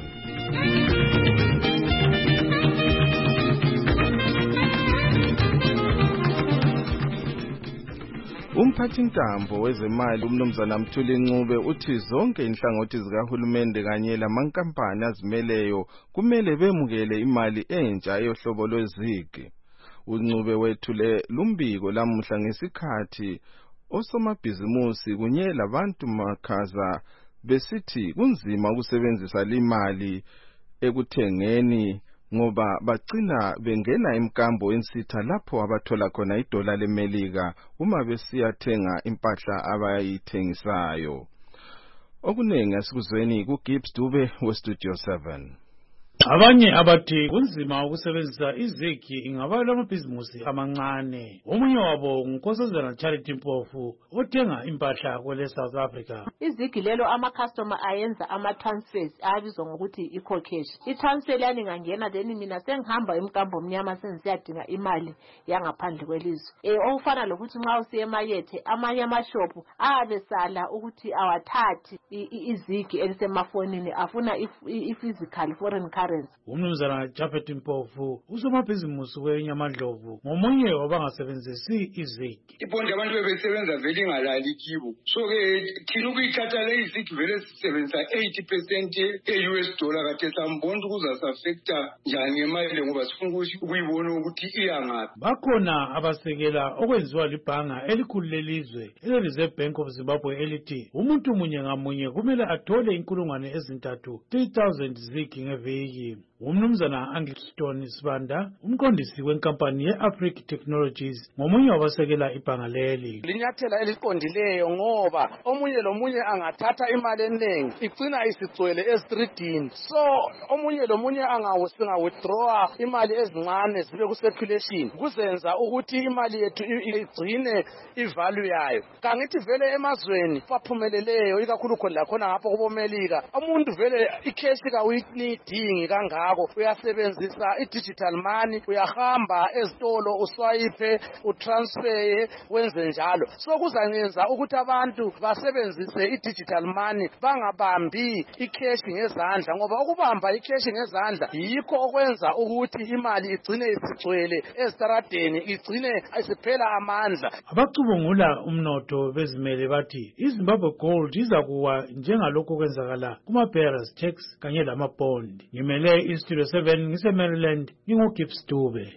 Umphathintambo wezemali umnumzana Mthuli Ncube uthi zonke inhlangothi zikahulumende kanye lamankampani azimeleyo kumele bemukele imali entsha yohlobo lwezigi. uNcube wethule lumbiko lamuhla ngesikhathi osomabhizimusi kunye labantu makhaza besithi kunzima ukusebenzisa imali ekuthengeni ngoba bagcina bengena imkambo ensitha lapho abathola khona idola leMelika uma besiyathenga impahla abayithengisayo. Okunengi asikuzweni kuGibbs Dube weStudio 7. Abanye abathi kunzima ukusebenzisa izigi ingabala amabhizimusi amancane. Omunye wabo nguNkosazana Charity Mpofu othenga impahla kwele South Africa. Izigi lelo ama-customer ayenza ama-transfers abizwa ngokuthi i-cash. I-transfer yani ngangena then mina sengihamba emkambo omnyama sengiyadinga imali yangaphandle kwelizwe. Okufana lokuthi nxa usiye emakethe amanye amashopu ayabesala ukuthi awathathi izigi elisemafonini afuna i-physical foreign currency. Umnumzana Japhet Mpofu usomabhizimusi weNyamadlovu ngomunye wabangasebenzisi izigi. Iponde abantu bebesebenza vele ingalali kibo. So ke thina ukuyithatha le izigi vele sisebenzisa 80% e-US dollar kade sambona ukuzasaffecta njani ngemali ngoba sifuna ukuyibona ukuthi iyangaphi. Bakhona abasekela okwenziwa libhanga elikhulu lelizwe ele-Reserve Bank of Zimbabwe elithi umuntu munye ngamunye kumele athole inkulungwane ezintathu 3,000 zigi ngeviki. Umnumzana Angliston Sibanda umqondisi wenkampani ye-Africa Technologies ngomunye wabasekela ibhanga leli. Linyathela eliqondileyo ngoba omunye lomunye angathatha imali eningi igcina isigcwele estreetini. So omunye lomunye angasinga withdraw imali ezincane zibe ku circulation kuzenza ukuthi imali yethu igcine ivalue yayo. Kangithi vele emazweni baphumeleleyo ikakhulu khona ngapha kubomelika umuntu vele icash ka uyinidingi kangako uyasebenzisa i-digital money uyahamba ezitolo uswayipe utransfer wenze njalo. So kuzanyenza ukuthi abantu basebenzise i-digital money bangabambi icash ngezandla ngoba ukubamba icash ngezandla yikho okwenza ukuthi imali igcine isigcwele ezitaradeni igcine isiphela amandla. Abacubungula umnotho bezimele bathi iZimbabwe Gold izakuwa njengalokho kwenzakala kuma-bearers tax kanye lama-bond. Ngimele iStudio 7 ngise-Maryland nginguGibbs Dube.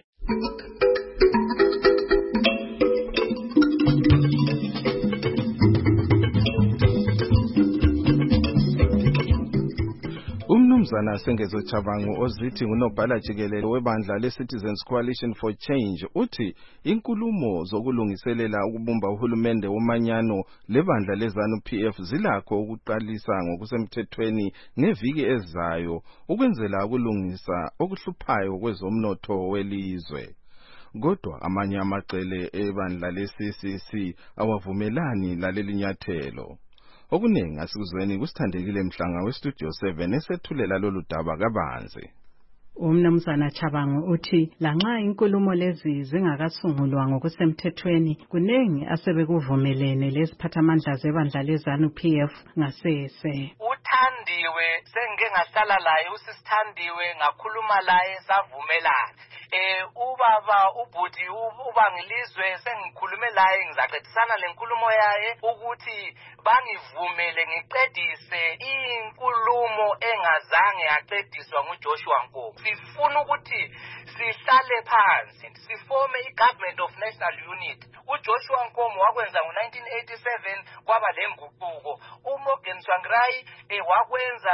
umnumzana Sengezo Chabangu ozithi ngunobhala jikelele webandla le-Citizens Coalition for Change uthi inkulumo zokulungiselela ukubumba uhulumende womanyano lebandla leZANU-PF zilakho ukuqalisa ngokusemthethweni ngeviki ezayo ukwenzela ukulungisa okuhluphayo kwezomnotho welizwe. Kodwa amanye amaqele ebandla le-CCC awavumelani laleli nyathelo. Okuningi asikuzweni kusithandekile Mhlanga weStudio 7 esethulela lolu daba kabanzi. Umnumzana Chabangu uthi lanxa inkulumo lezi zingakasungulwa ngokusemthethweni kunengi asebekuvumelene leziphathamandla zebandla leZANU-PF ngasese. Uthandiwe sengike ngahlala laye usisithandiwe ngakhuluma laye savumelana. Ubaba ubhuti ubangilizwe sengikhulume laye ngizaqedisana lenkulumo yaye ukuthi bangivumele ngiqedise inkulumo engazange yaqediswa nguJoshua Nkomo. Sifuna ukuthi sihlale phansi sifome iGovernment of National Unity. uJoshua Nkomo wakwenza ngo1987 kwaba lenguquko. uMorgan Tsvangirai wakwenza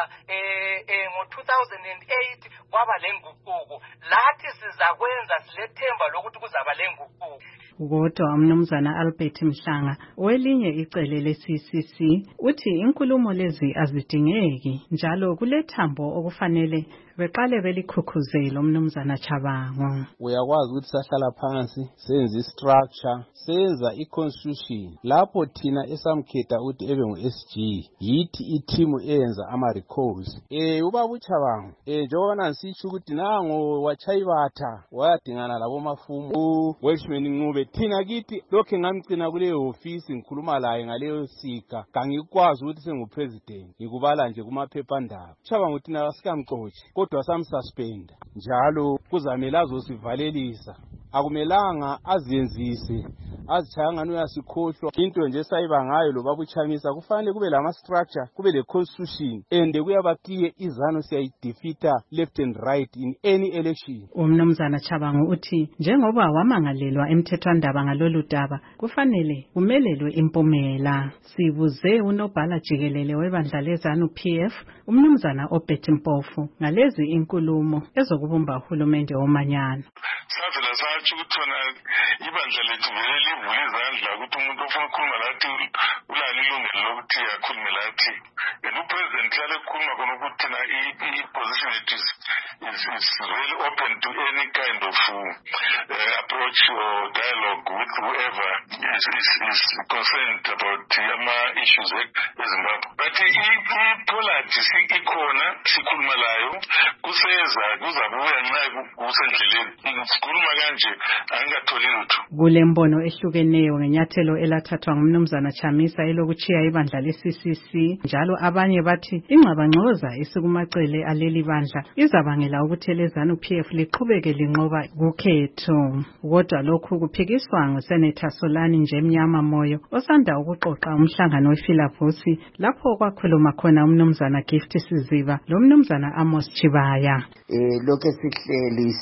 ngo2008 kwaba lenguquko. Lathi sizakwenza silethemba lokuthi kuzaba lenguquko. Kodwa umnumzana Albert Mhlanga welinye icele le-CCC uthi inkulumo lezi azidingeki njalo kulethambo okufanele beqale belikhukhuzele umnumzana Chabangu. Uyakwazi ukuthi sahlala phansi senze istructure senza iconstitution lapho thina esamkhetha ukuthi ebe ngu-SG yithi ithimu eyenza ama-recalls. Ubaba uChabangu njengoba nisitsho ukuthi nango wachayibatha wayadingana labo mafumu Welshman Ncube thina kithi lokho ngamgcina kuleyo office ngikhuluma laye ngaleyo sika kangikwazi ukuthi sengupresident ngikubala nje kumaphephandaba. Chabangu thina asikamxoshi kodwa samsuspenda njalo kuzamele azosivalelisa akumelanga azenzise azichayanga noyasikhohlwa into nje sayiba ngayo lo babuchamisa kufanele kube lama structure kube le constitution and kuyabakiye izanu siyayidefeata left and right in any election. Umnumzana Chabangu uthi njengoba wamangalelwa emthethwandaba ngalolu daba kufanele kumelelwe impumela. Sibuze unobhala jikelele webandla leZANU-PF umnumzana Obert Mpofu ngalezi inkulumo ezokubumba uhulumende womanyano. Savela sathi ukuthona ibandla lethu vele livule izandla ukuthi umuntu ofuna ukukhuluma lathi ulalo ilungelo lokuthi akhulume lathi. uPresident yale khuluma khona ukuthi na i-position yethu is really open to any kind of approach or dialogue with whoever is concerned about issues eZimbabwe. But i-polity ikhona sikhuluma layo kuseza kuzabuya nxa kusendleleni sikhuluma kanje angingatholi lutho. Kulembono ehlukeneyo ngenyathelo elathathwa ngumnumzana Chamisa elokuchiya ibandla le-CCC njalo abanye bathi ingxabangxoza isikumacele aleli bandla izabangela ukuthi leZANU-PF liqhubeke linqoba kukhetho. Kodwa lokhu kuphikiswa nguSenator Solani Njemnyama Moyo osanda ukuqoqa umhlangano wePhiladelphia lapho kwakhuluma khona umnumzana Gift Siziba lo mnumzana Amos Chibaya. Lokho sihleli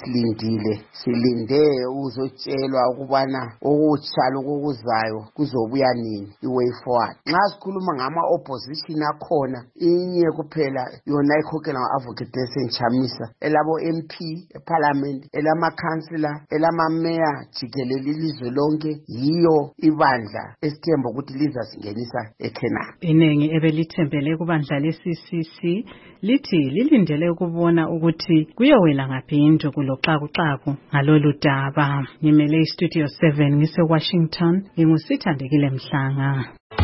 silinde uzotshelwa ukubana okuthalo kokuzayo kuzobuya nini iway forward. Nxa sikhuluma ngama opposition akhona inye kuphela yona ikhokhela ngo-Advocate Chamisa elabo MP eParliament elama councillor elama mayor jikelele ilizwe lonke yiyo ibandla esithemba ukuthi lizasingenisa eKenani. Inengi ebelithembele kubandla le-CCC lithi lilindele ukubona ukuthi kuyowela ngaphi induku loxakuxaku ngalolu daba. Ngimele iStudio 7 ngise Washington ngingusithandekile Mhlanga.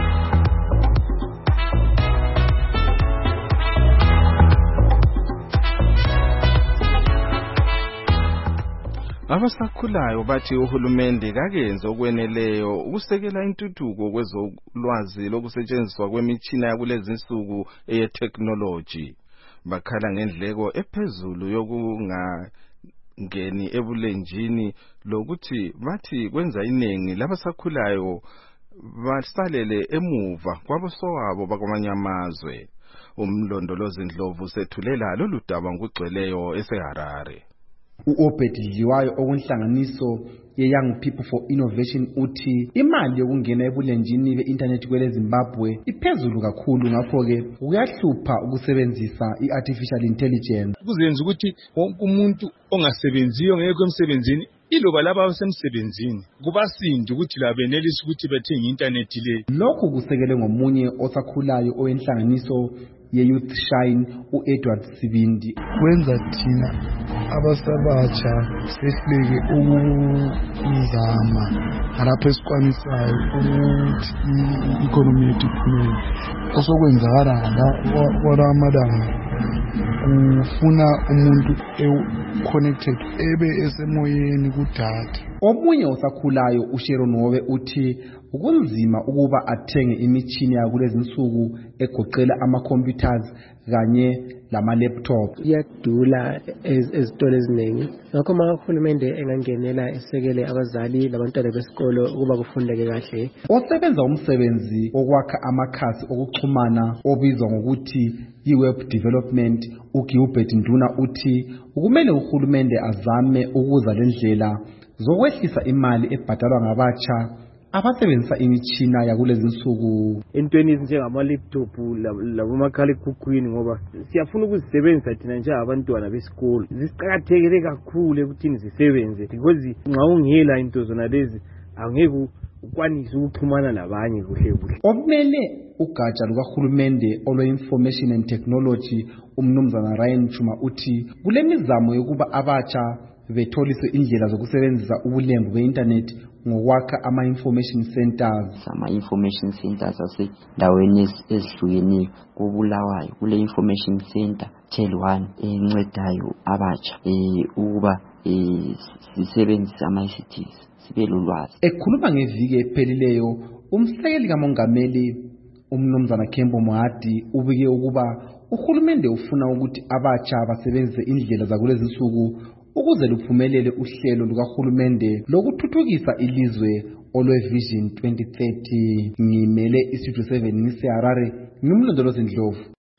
Abasakhulayo bathi uhulumende kakenze okweneleyo ukusekela intuthuko kwezolwazi lokusetshenziswa kwemitshina yakulezi insuku eyetechnology. Bakhala ngendleko ephezulu yokungangeni ebulenjini lokuthi bathi kwenza inengi labasakhulayo basalele emuva kwabosowabo bakwamanye amazwe. Umlondolozi Ndlovu sethulela lolu daba ngugcweleyo eseHarare. U-Obed Dliwayo okunhlanganiso ye-Young People for Innovation uthi imali yokungena ebulenjini be-internet kwele Zimbabwe iphezulu kakhulu, ngakho-ke kuyahlupha ukusebenzisa i-artificial intelligence. Kuzenza ukuthi wonke umuntu ongasebenziyo ngekho emsebenzini iloba laba abasemsebenzini kubasindi ukuthi la benelise ukuthi bethenge i-internet le. Lokhu kusekele ngomunye osakhulayo owenhlanganiso ye-Youth Shine u-Edward Sibindi. Kwenza thina abasabatsha sehleke ukuzama ngalapho esikwanisayo ukuthi i-economy yethu iphumele. Osokwenzakala kwala amalanga kufuna umuntu connected ebe esemoyeni kudata. Omunye osakhulayo uSharon Howe uthi ukunzima ukuba athenge imitshini yakulezi insuku egoqela ama-computers kanye lama-laptop. Iyadula ezitolo eziningi, ngakho uhulumende engangenela esekele abazali labantwana besikolo ukuba kufundeke kahle. Osebenza umsebenzi okwakha amakhasi okuxhumana obizwa ngokuthi i-web development uGilbert Nduna uthi kumele uhulumende azame ukuza lendlela zokwehlisa imali ebhadalwa ngabatsha abasebenzisa imitshina yakulezi insuku entweni ezinjengama-laptop labomakhalekhukhwini, ngoba siyafuna ukuzisebenzisa thina njengabantwana besikolo. Ziqakathekile kakhulu ekuthini zisebenze, because nxa ungela into zona lezi angeke ukwanise ukuxhumana labanye kuhle. Omele ugatsha lukahulumende olwe-Information and Technology umnumzana Ryan Chuma uthi kule mizamo yokuba abatsha betholiswe indlela zokusebenzisa ubulembu be-internet ngokwakha ama-information centers. Ama-information centers asendaweni ezihlukeneyo koBulawayo kule information center Tel 1 encedayo abatsha ukuba sisebenzise ama-ICTs sibe lolwazi. Ekhuluma ngeviki ephelileyo, umsekeli kamongameli umnumzana Kembo Mohadi ubike ukuba uhulumende ufuna ukuthi abatsha basebenzise indlela zakulezi insuku ukuze luphumelele uhlelo lukahulumende lokuthuthukisa ilizwe olwe-Vision 2030. Ngimele iStudio 7 ngiseHarare, ngimlondolozi Ndlovu.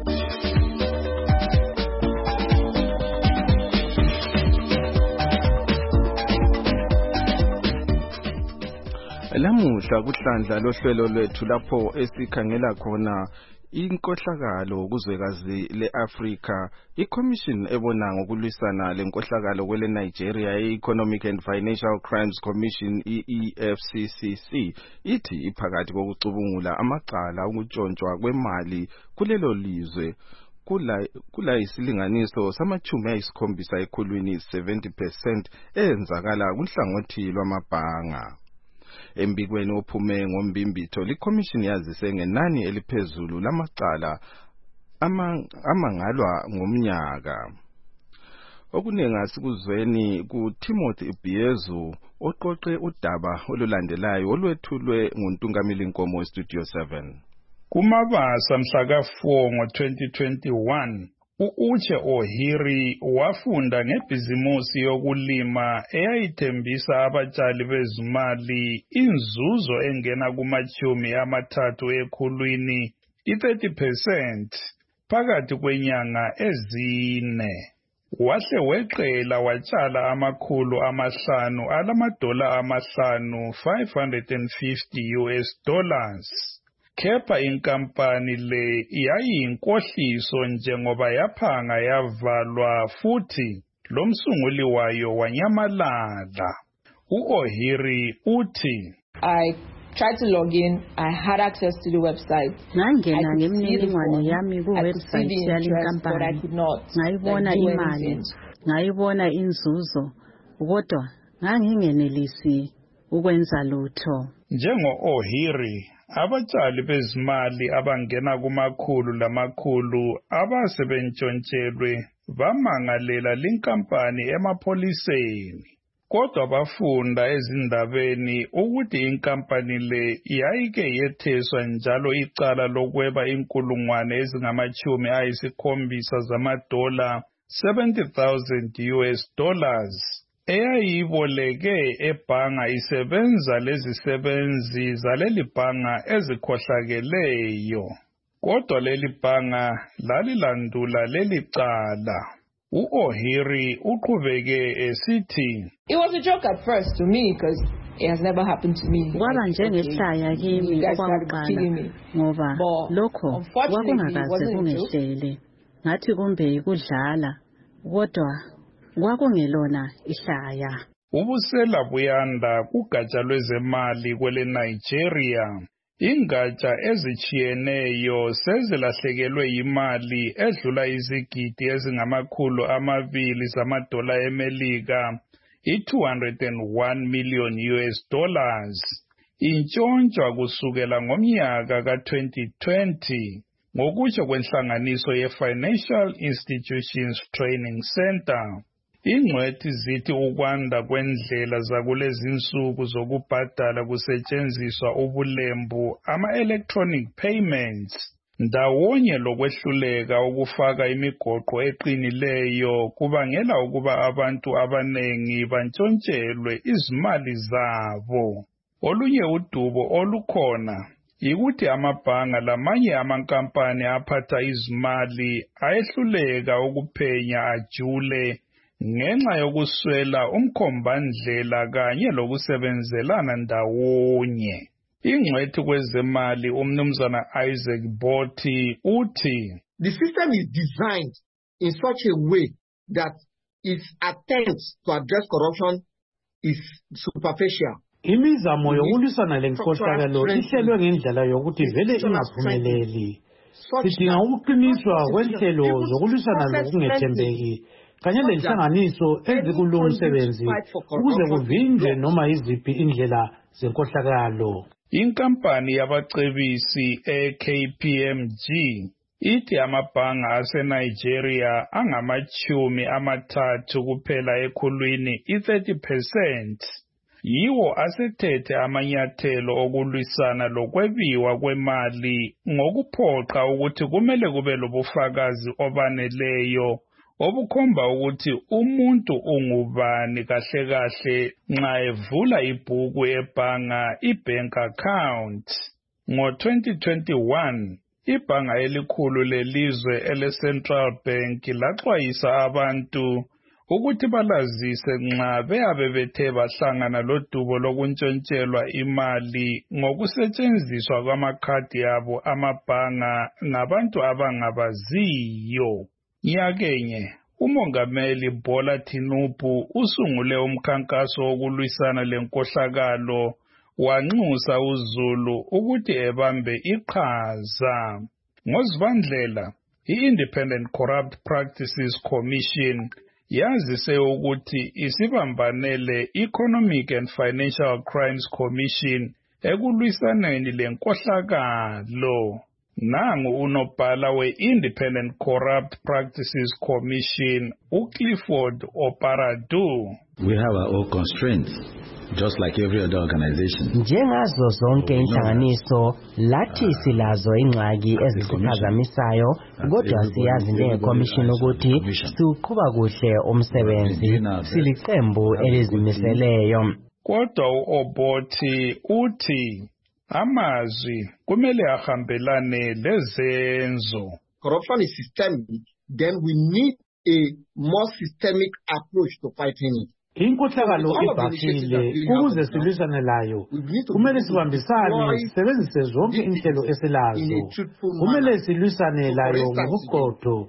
Lamuhla kuhlandla lohlelo lwethu lapho esikhangela khona inkohlakalo kuzwekazi le-Afrika. I-Commission ebona ngokulwisana lenkohlakalo kwele Nigeria, i-Economic and Financial Crimes Commission, EFCCC, ithi iphakathi kokucubungula amacala ukutshontshwa kwemali kulelo lizwe kula isilinganiso sama-70% ekhulwini 70% enzakala kunhlangothi lwamabhanga. Embikweni ophume ngombimbitho, liCommission yazise ngenani eliphezulu lamacala amangalwa ngomnyaka. Okunenga sikuzweni kuTimothy Biezu oqoqe udaba olulandelayo olwethulwe nguNtungamili Nkomo Studio 7. Kumabasa mhla ka-4 ngo-2021 u-Uche Ohiri wafunda ngebhizimusi yokulima eyayithembisa abatshali bezimali inzuzo engena kuma-30 ekhulwini i-30% phakathi kwenyanga ezine. Wahle weqela watshala $500 $550. Kepha inkampani le yayiyinkohliso njengoba yaphanga yavalwa futhi lo msunguli wayo wanyamalala. U-Ohiri uthi, I tried to log in. I had access to the website. Ngangena ngemininingwane yami ku-website yalenkampani. Ngayibona imali, ngayibona inzuzo, kodwa ngangingenelisi ukwenza lutho. Njengo-Ohiri, abatshali bezimali abangena kumakhulu lamakhulu abasebentshontshele bamangalela linkampani emapholiseni. Kodwa bafunda ezindabeni ukuthi inkampani le yayike yetheswa njalo icala lokweba $70,000 $70,000 eyayiboleke ebhanga isebenza lezisebenzi zaleli bhanga ezikhohlakeleyo. Kodwa leli bhanga lalilandula leli cala. U-O'Hiri uqhubeke esithi, It was a joke at first to me because it has never happened to me. Kwaba njengehlaya kimi okwakuqala ngoba lokho kwakungakaze kungehlele. Ngathi kumbe ikudlala kodwa kwakungelona ihlaya. Ubusela buyanda kugatsha lwezemali kwele Nigeria. Ingatsha ezichiyeneyo sezilahlekelwe imali edlula izigidi ezingama-200 zamadola eMelika, i-$201 million. Intshontshwa kusukela ngomnyaka ka-2020 ngokutsho kwenhlanganiso ye-Financial Institutions Training Center. Ingcwethi zithi ukwanda kwendlela zakulezi insuku zokubhadala kusetshenziswa ubulembu ama-electronic payments ndawonye lokwehluleka ukufaka imigoqo eqinileyo kubangela ukuba abantu abanengi bantshontshelwe izimali zabo. Olunye udubo olukhona yikuthi amabhanga lamanye amankampani aphatha izimali ayehluleka ukuphenya ajule ngenxa yokuswela umkhombandlela kanye lokusebenzelana ndawonye. Ingcwethi kwezemali umnumzana Isaac Botti uthi, The system is designed in such a way that its attempts to address corruption is superficial. Imizamo yokulwisana lenkohlakalo ihlelwe ngendlela yokuthi vele ingaphumeleli. Sidinga ukuqiniswa kwenhlelo zokulwisana lokungethembeki kanye lenhlanganiso ezikulo umsebenzi ukuze kuvinjwe noma iziphi indlela zenkohlakalo. Inkampani yabacebisi eKPMG ithi amabhanga aseNigeria angama-30 kuphela ekhulwini i-30% yiwo asethethe amanyathelo okulwisana lokwebiwa kwemali ngokuphoqa ukuthi kumele kube lobufakazi obaneleyo obukhomba ukuthi umuntu ungubani kahle kahle nxa evula ibhuku ebhanga i-bank account. Ngo-2021, ibhanga elikhulu lelizwe ele-Central Bank laxwayisa abantu ukuthi balazise nxa beyabe bethe bahlangana lodubo lokuntshontshelwa imali ngokusetshenziswa kwamakhadi abo amabhanga ngabantu abangabaziyo. Nyakenye, uMongameli Bola Tinubu usungule umkhankaso wokulwisana lenkohlakalo wanxusa uZulu ukuthi ebambe iqhaza. NgoZibandlela, i-Independent Corrupt Practices Commission yazise ukuthi isibambanele Economic and Financial Crimes Commission ekulwisaneni lenkohlakalo. Nangu unobhala we-Independent Corrupt Practices Commission, uClifford Oparadu. We have our own constraints, just like every other organization. Njengazo zonke inhlanganiso, lathi silazo ingxaki ezisiphazamisayo, kodwa siyazi njengeCommission ukuthi siqhuba kuhle umsebenzi, siliqembu elizimiseleyo. Kodwa uObotti uthi amazwi kumele ahambelane lezenzo. Corruption is systemic, then we need a more systemic approach to fighting it. Inkohlakalo ibhahile ukuze silwisane layo kumele sibambisane sisebenzise zonke inhlelo esilazo. Kumele silwisane layo ngobuqotho.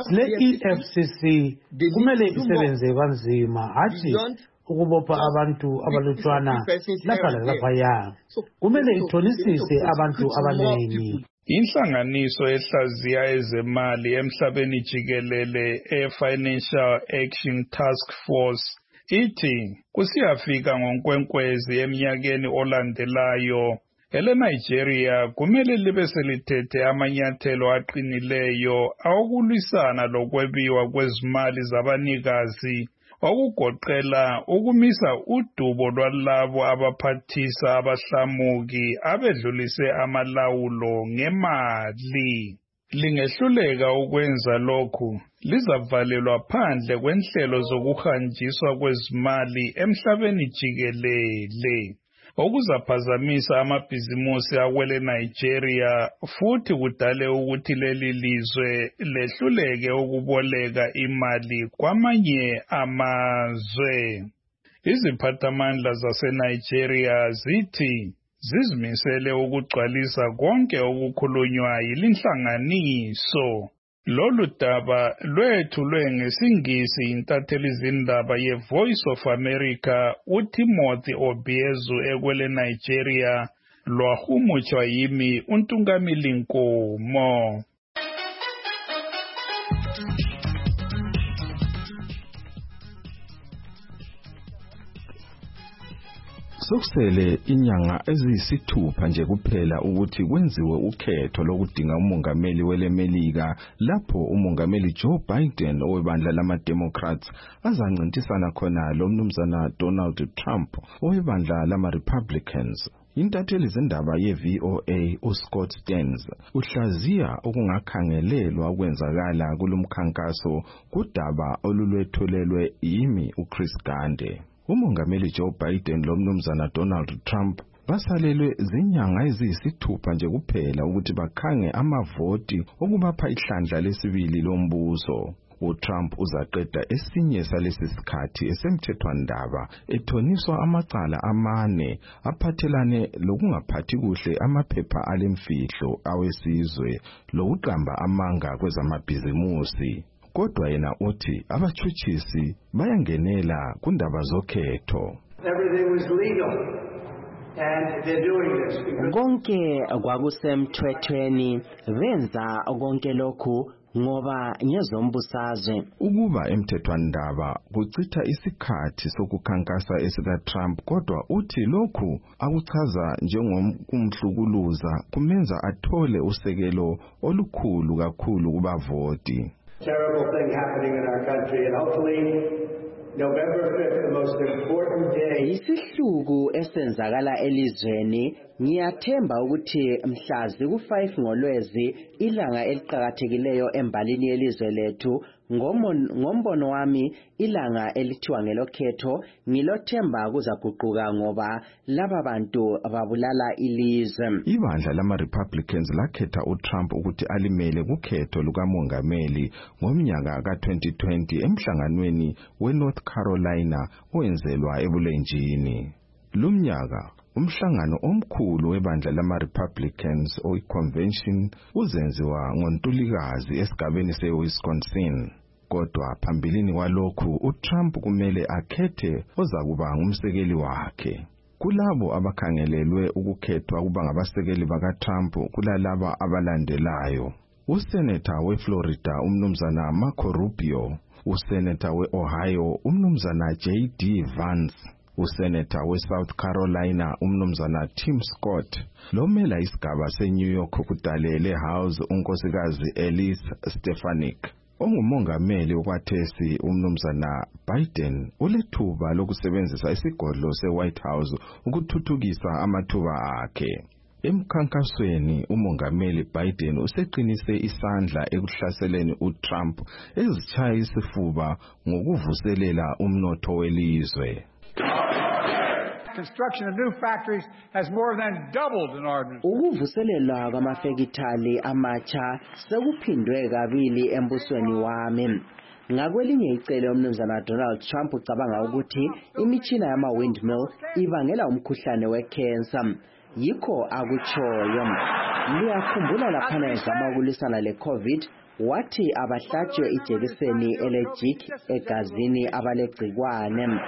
Le-EFCC kumele isebenze kanzima hathi ukubopha abantu abalutshwana lapha laphaya. Kumele ithonisise abantu abanengi. Inhlanganiso ehlaziya ezemali emhlabeni jikelele e-Financial Action Task Force ithi kusiyafika ngoNkwenkwezi eminyakeni olandelayo eleNigeria kumele libe selithethe amanyathelo aqinileyo awokulwisana lokwebiwa kwezimali zabanikazi okugoqela ukumisa udubo lwalabo abaphathisa abahlamuki abedlulise amalawulo ngemali. Lingehluleka ukwenza lokhu, lizavalelwa phandle kwenhlelo zokuhanjiswa kwezimali emhlabeni jikelele. okuzaphazamisa amabhizimusi akwele Nigeria futhi kudale ukuthi leli lizwe lehluleke ukuboleka imali kwamanye amazwe. Iziphathamandla zaseNigeria zithi zizimisele ukugcwalisa konke okukhulunywa yilinhlanganiso. Lolu daba lwethulwe ngesingisi intatheli zindaba ye-Voice of America uTimothy Obiezu ekwele Nigeria lwahumutshwa yimi uNtungamili Nkomo. Sokusele inyanga eziyisithupha nje kuphela ukuthi kwenziwe ukhetho lokudinga umongameli welemelika lapho umongameli Joe Biden owebandla lama-Democrats azancintisana khona lomnumzana Donald Trump owebandla lama-Republicans. Intatheli zendaba ye-VOA uScott Stearns uhlaziya okungakhangelelwa ukwenzakala kulomkhankaso kudaba olulwetholelwe yimi uChris Gande. Umongameli Joe Biden lomnumzana Donald Trump basalelwe zinyanga eziyisithupha nje kuphela ukuthi bakhange amavoti okubapha ihlandla lesibili lombuso. uTrump uzaqeda esinye salesi sikhathi esemthethwandaba ethoniswa amacala amane aphathelane lokungaphathi kuhle amaphepha alemfihlo awesizwe lokuqamba amanga kwezamabhizimusi. Kodwa yena uthi abatshutshisi bayangenela kundaba zokhetho. Konke kwakusemthethweni benza konke lokhu ngoba ngezombusazwe. Ukuba emthethwandaba kucitha isikhathi sokukhankasa esika Trump, kodwa uthi lokhu akuchaza njengomhlukuluza kumenza athole usekelo olukhulu kakhulu kubavoti. Terrible thing happening in our country, and hopefully November 5th, the most important day. Isihluku esenzakala elizweni, ngiyathemba ukuthi mhlazi ku5 ngoLwezi ilanga eliqhakathekileyo embalini yelizwe lethu. Ngombono wami ilanga elithiwa ngelokhetho ngilothemba kuzaguquka ngoba laba bantu babulala ilizwe. Ibandla lama-Republicans lakhetha uTrump ukuthi alimele kukhetho lukamongameli ngomnyaka ka-2020 emhlanganweni weNorth Carolina owenzelwa ebulenjini. Lumnyaka umhlangano omkhulu webandla lama-Republicans oyi-convention uzenziwa ngoNtulikazi esigabeni se-Wisconsin. Kodwa phambilini kwalokhu uTrump kumele akhethe ozakuba ngumsekeli wakhe. Kulabo abakhangelelwe ukukhethwa kuba ngabasekeli bakaTrump kulalaba abalandelayo: uSenator weFlorida umnumzana Marco Rubio, uSenator weOhio umnumzana J.D. Vance, uSenator weSouth Carolina umnumzana Tim Scott, lomela isigaba seNew York kudalele House unkosikazi Elise Stefanik. Ongumongameli okwathesi umnumzana Biden ulethuba lokusebenzisa isigodlo seWhite House ukuthuthukisa amathuba akhe. Emkhankasweni umongameli Biden useqinise isandla ekuhlaseleni uTrump ezitshaya isifuba ngokuvuselela umnotho welizwe. Construction of new factories has more than doubled in our administration. Ukuvuselela kwamafekithali amatsha sekuphindwe kabili embusweni wami. Ngakwelinye icele umnumzana Donald Trump ucabanga ukuthi imitshina yama-windmill ibangela umkhuhlane we-cancer. Yikho akutshoyo. Liyakhumbula laphana ezama ukulwisana le-COVID, wathi abahlatshwe ijekiseni elejik egazini abalegcikwane.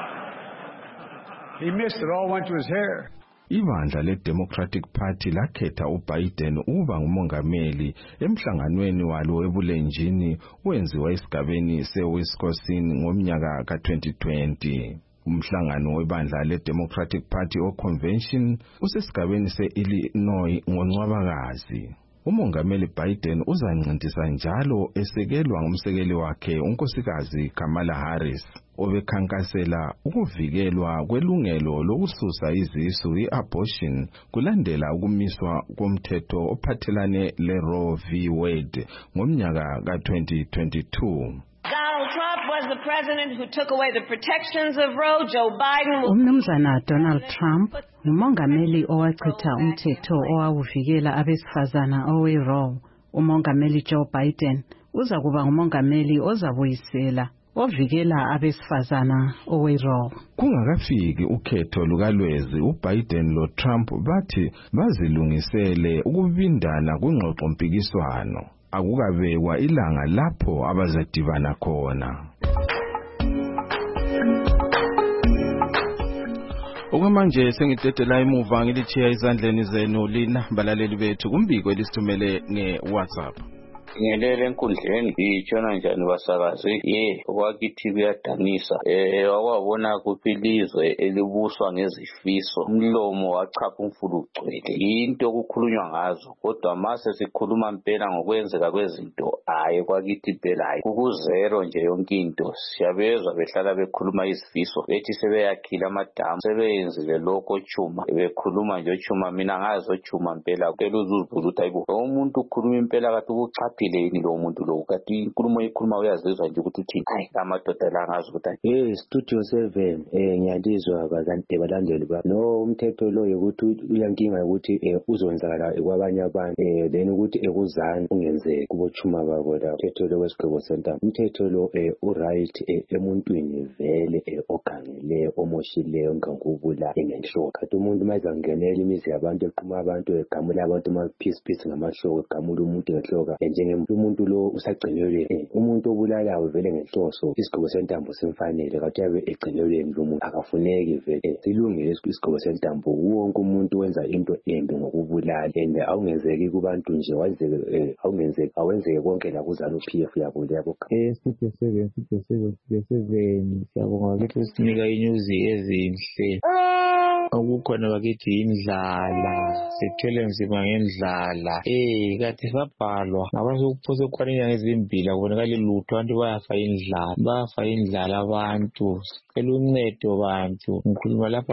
He missed it, all went to his hair. Ibandla le-Democratic Party lakhetha uBiden ukuba ngumongameli emhlanganweni walo webulenjini wenziwa esigabeni se-Wisconsin ngomnyaka ka-2020. Umhlangano webandla le-Democratic Party o-Convention usesigabeni se-Illinois ngoNcwabakazi. Umongameli Biden uzancintisa njalo esekelwa ngumsekeli wakhe unkosikazi Kamala Harris obekhankasela ukuvikelwa kwelungelo lokususa izisu i-abortion kulandela ukumiswa komthetho ophathelane le-Roe v. Wade ngomnyaka ka-2022. Donald Trump was the president who took away the protections of Roe. Joe Biden will... Umnumzana Donald Trump ngumongameli owachitha umthetho owawuvikela abesifazana owe-Roe. Umongameli Joe Biden uza kuba ngumongameli ozabuyisela ovikela abesifazana owe-Roe. Kungakafiki ukhetho lukalwezi, uBiden lo Trump bathi bazilungisele ukubindana kungxoxo mpikiswano. Akukabekwa ilanga lapho abazadibana khona. Okwamanje sengidedela emuva ngilithiya izandleni zenu lina balaleli bethu kumbiko elisithumele nge-WhatsApp. Ngelele enkundleni itshona njani basakazi okwakithi kuyadanisa wakwabona kuphi ilizwe elibuswa ngezifiso umlomo wachapha umfulu ugcwele into okukhulunywa ngazo kodwa mase sikhuluma impela ngokwenzeka kwezinto hayi kwakithi impela hayi kukuzero nje yonke into siyabezwa behlala bekhuluma izifiso bethi sebeyakhila amadamu sebeyenzile lokho chuma bekhuluma nje ochuma mina ngazi ochuma impela phela uzuzibula ukuthi ayibo umuntu ukhuluma impela kathi ukuchapha yini lo muntu lo kathi inkulumo ikhuluma uyazizwa nje ukuthi uthini hayi amadoda la ngazi ukuthi Studio 7 ngiyalizwa bazanti balandeli ba no umthetho lo ukuthi uyankinga ukuthi uzonzakala kwabanye abantu then ukuthi ekuzani ungenzeki kubochuma babo la umthetho lo wesigqebo center umthetho lo uright emuntwini vele ogangeleyo omoshileyo ngakubula engenhloko kathi umuntu mayizangenela imizi yabantu eqhuma abantu egamula abantu maphisi ngamahloko egamula umuntu ngenhloko umuntu lo usagcinelwe umuntu obulalayo vele ngenhloso isigqebo sentambo simfanele kathi yabe egcinelweni lo muntu akafuneki vele silungile isigqebo sentambo wonke umuntu wenza into embi ngokubulala and awungenzeki kubantu nje wenzeke awenzeke konke la kuzalo PF yabo yabo Studio 7 siyabonga ukuthi sinika inews ezinhle okukhona bakithi indlala sithele nzima ngendlala kathi sabhalwa ngabasukuphosa kwaninyanga ezimbili akubonakala lutho abantu bayafa indlala abantu sicela uncedo bantu ngikhuluma lapha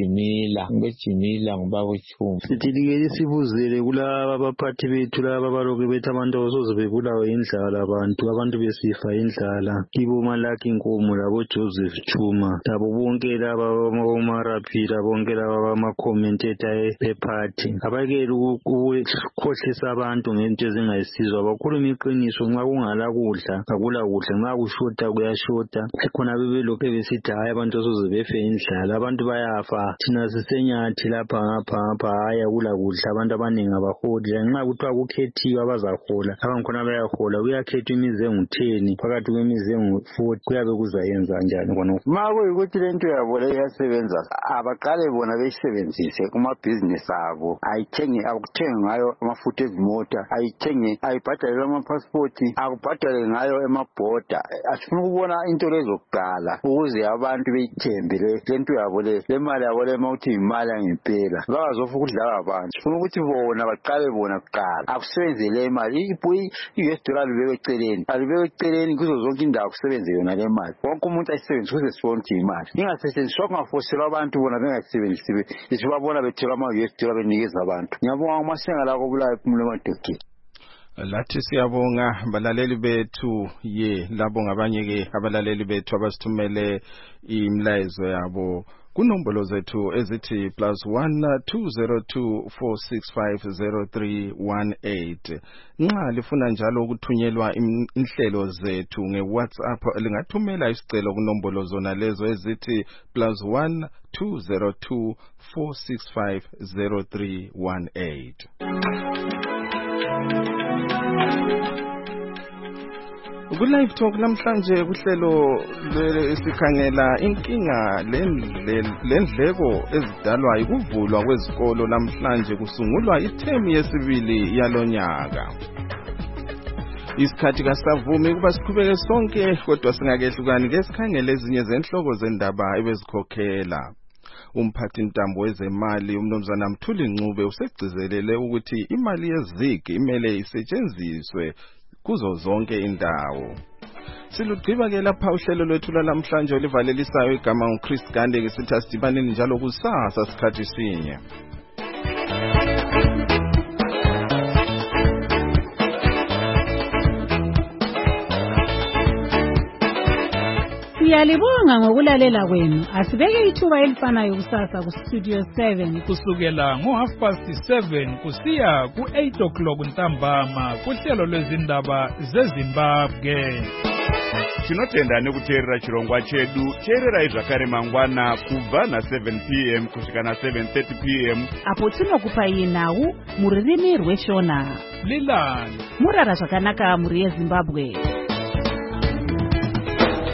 ngobejimila ngubaba uChuma sithi sibuzele kulaba abaphathi bethu laba baloke bethi abantu abasoze bebulawe indlala abantu besifa indlala kibo Malaki Inkomo labo Joseph Chuma labo bonke laba abamaraphila bonke laba abama-commentator ephathi abakele ukukhohlisa abantu ngento ezingayisizwa bakhuluma iqiniso nxa kungala kudla akula kudla nxa kushota kuyashota khona bebelokhu besithi hayi abantu asoze befe indlala abantu bayafa thina sisenyathi lapha ngapha hayi akula kudla abantu abaningi abaholi nxa kuthiwa kukhethiwe abazahola abankhona bayahola kuyakhethwa imizi engu-10 phakathi kwemizi engu-40 kuyabe kuzayenza njani khona ma kuyikuthi lento yabo le iyasebenza abaqale bona beyisebenzise kumabhizinisi abo akuthenge ngayo amafutha ezimota ayibhadalele amapasipoti akubhadale ngayo emabhoda asifuna ukubona into lezokuqala ukuze abantu beyithembe lento yabo le mali yabo le mawuthi imali yangempela bazofa ukudlala abantu sifuna ukuthi bona baqale bona kuqala akusebenzele imali i-US dollar alibeke eceleni kuzo zonke indawo kusebenze yona le mali wonke umuntu ayisebenzise ukuze sibone ukuthi imali ingasetshenziswa kungafoselwa abantu bona bengayisebenzisi isibabona bethelwa ama-US dollar benikeza abantu ngiyabonga amasenga la kobulayo phumule emadodeni lathi siyabonga balaleli bethu labo ngabanye abalaleli bethu abasithumele imlayezo yabo kunombolo zethu ezithi +1 202 465 0318 nxa lifuna njalo ukuthunyelwa inhlelo zethu ngeWhatsApp lingathumela isicelo kunombolo zona lezo ezithi +1 202 465 0318 Ku-Live Talk namhlanje kuhlelo esikhangela inkinga lendleko ezidalwa ukuvulwa kwezikolo namhlanje kusungulwa ithemu yesibili yalonyaka. Isikhathi kasavumi kuba siqhubeke sonke kodwa singakehlukani ke sikhangele ezinye zenhloko zendaba ebezikhokhela. Umphathi ntambo wezemali umnumzana Mthuli Ncube usegcizelele ukuthi imali yezigi imele isetshenziswe kuzo zonke indawo. Silugqiba ke lapha uhlelo lwethu namhlanje olivalelisayo igama nguChris Gande ke sithi asidibaneni njalo kusasa sikhathi sinye. Siyalibonga ngokulalela kwenu. Asibeke ithuba elifanayo kusasa ku Studio 7 kusukela ngo7:30 kusiya ku8 ntambama kuhlelo lwezindaba zeZimbabwe. Tinotenda nekuteerera chirongwa chedu. Teererai zvakare mangwana kubva na7 p.m. kusvika na7:30 p.m. apo tinokupai nhau muririmi rweshona. Lilani murara zvakanaka muri yeZimbabwe.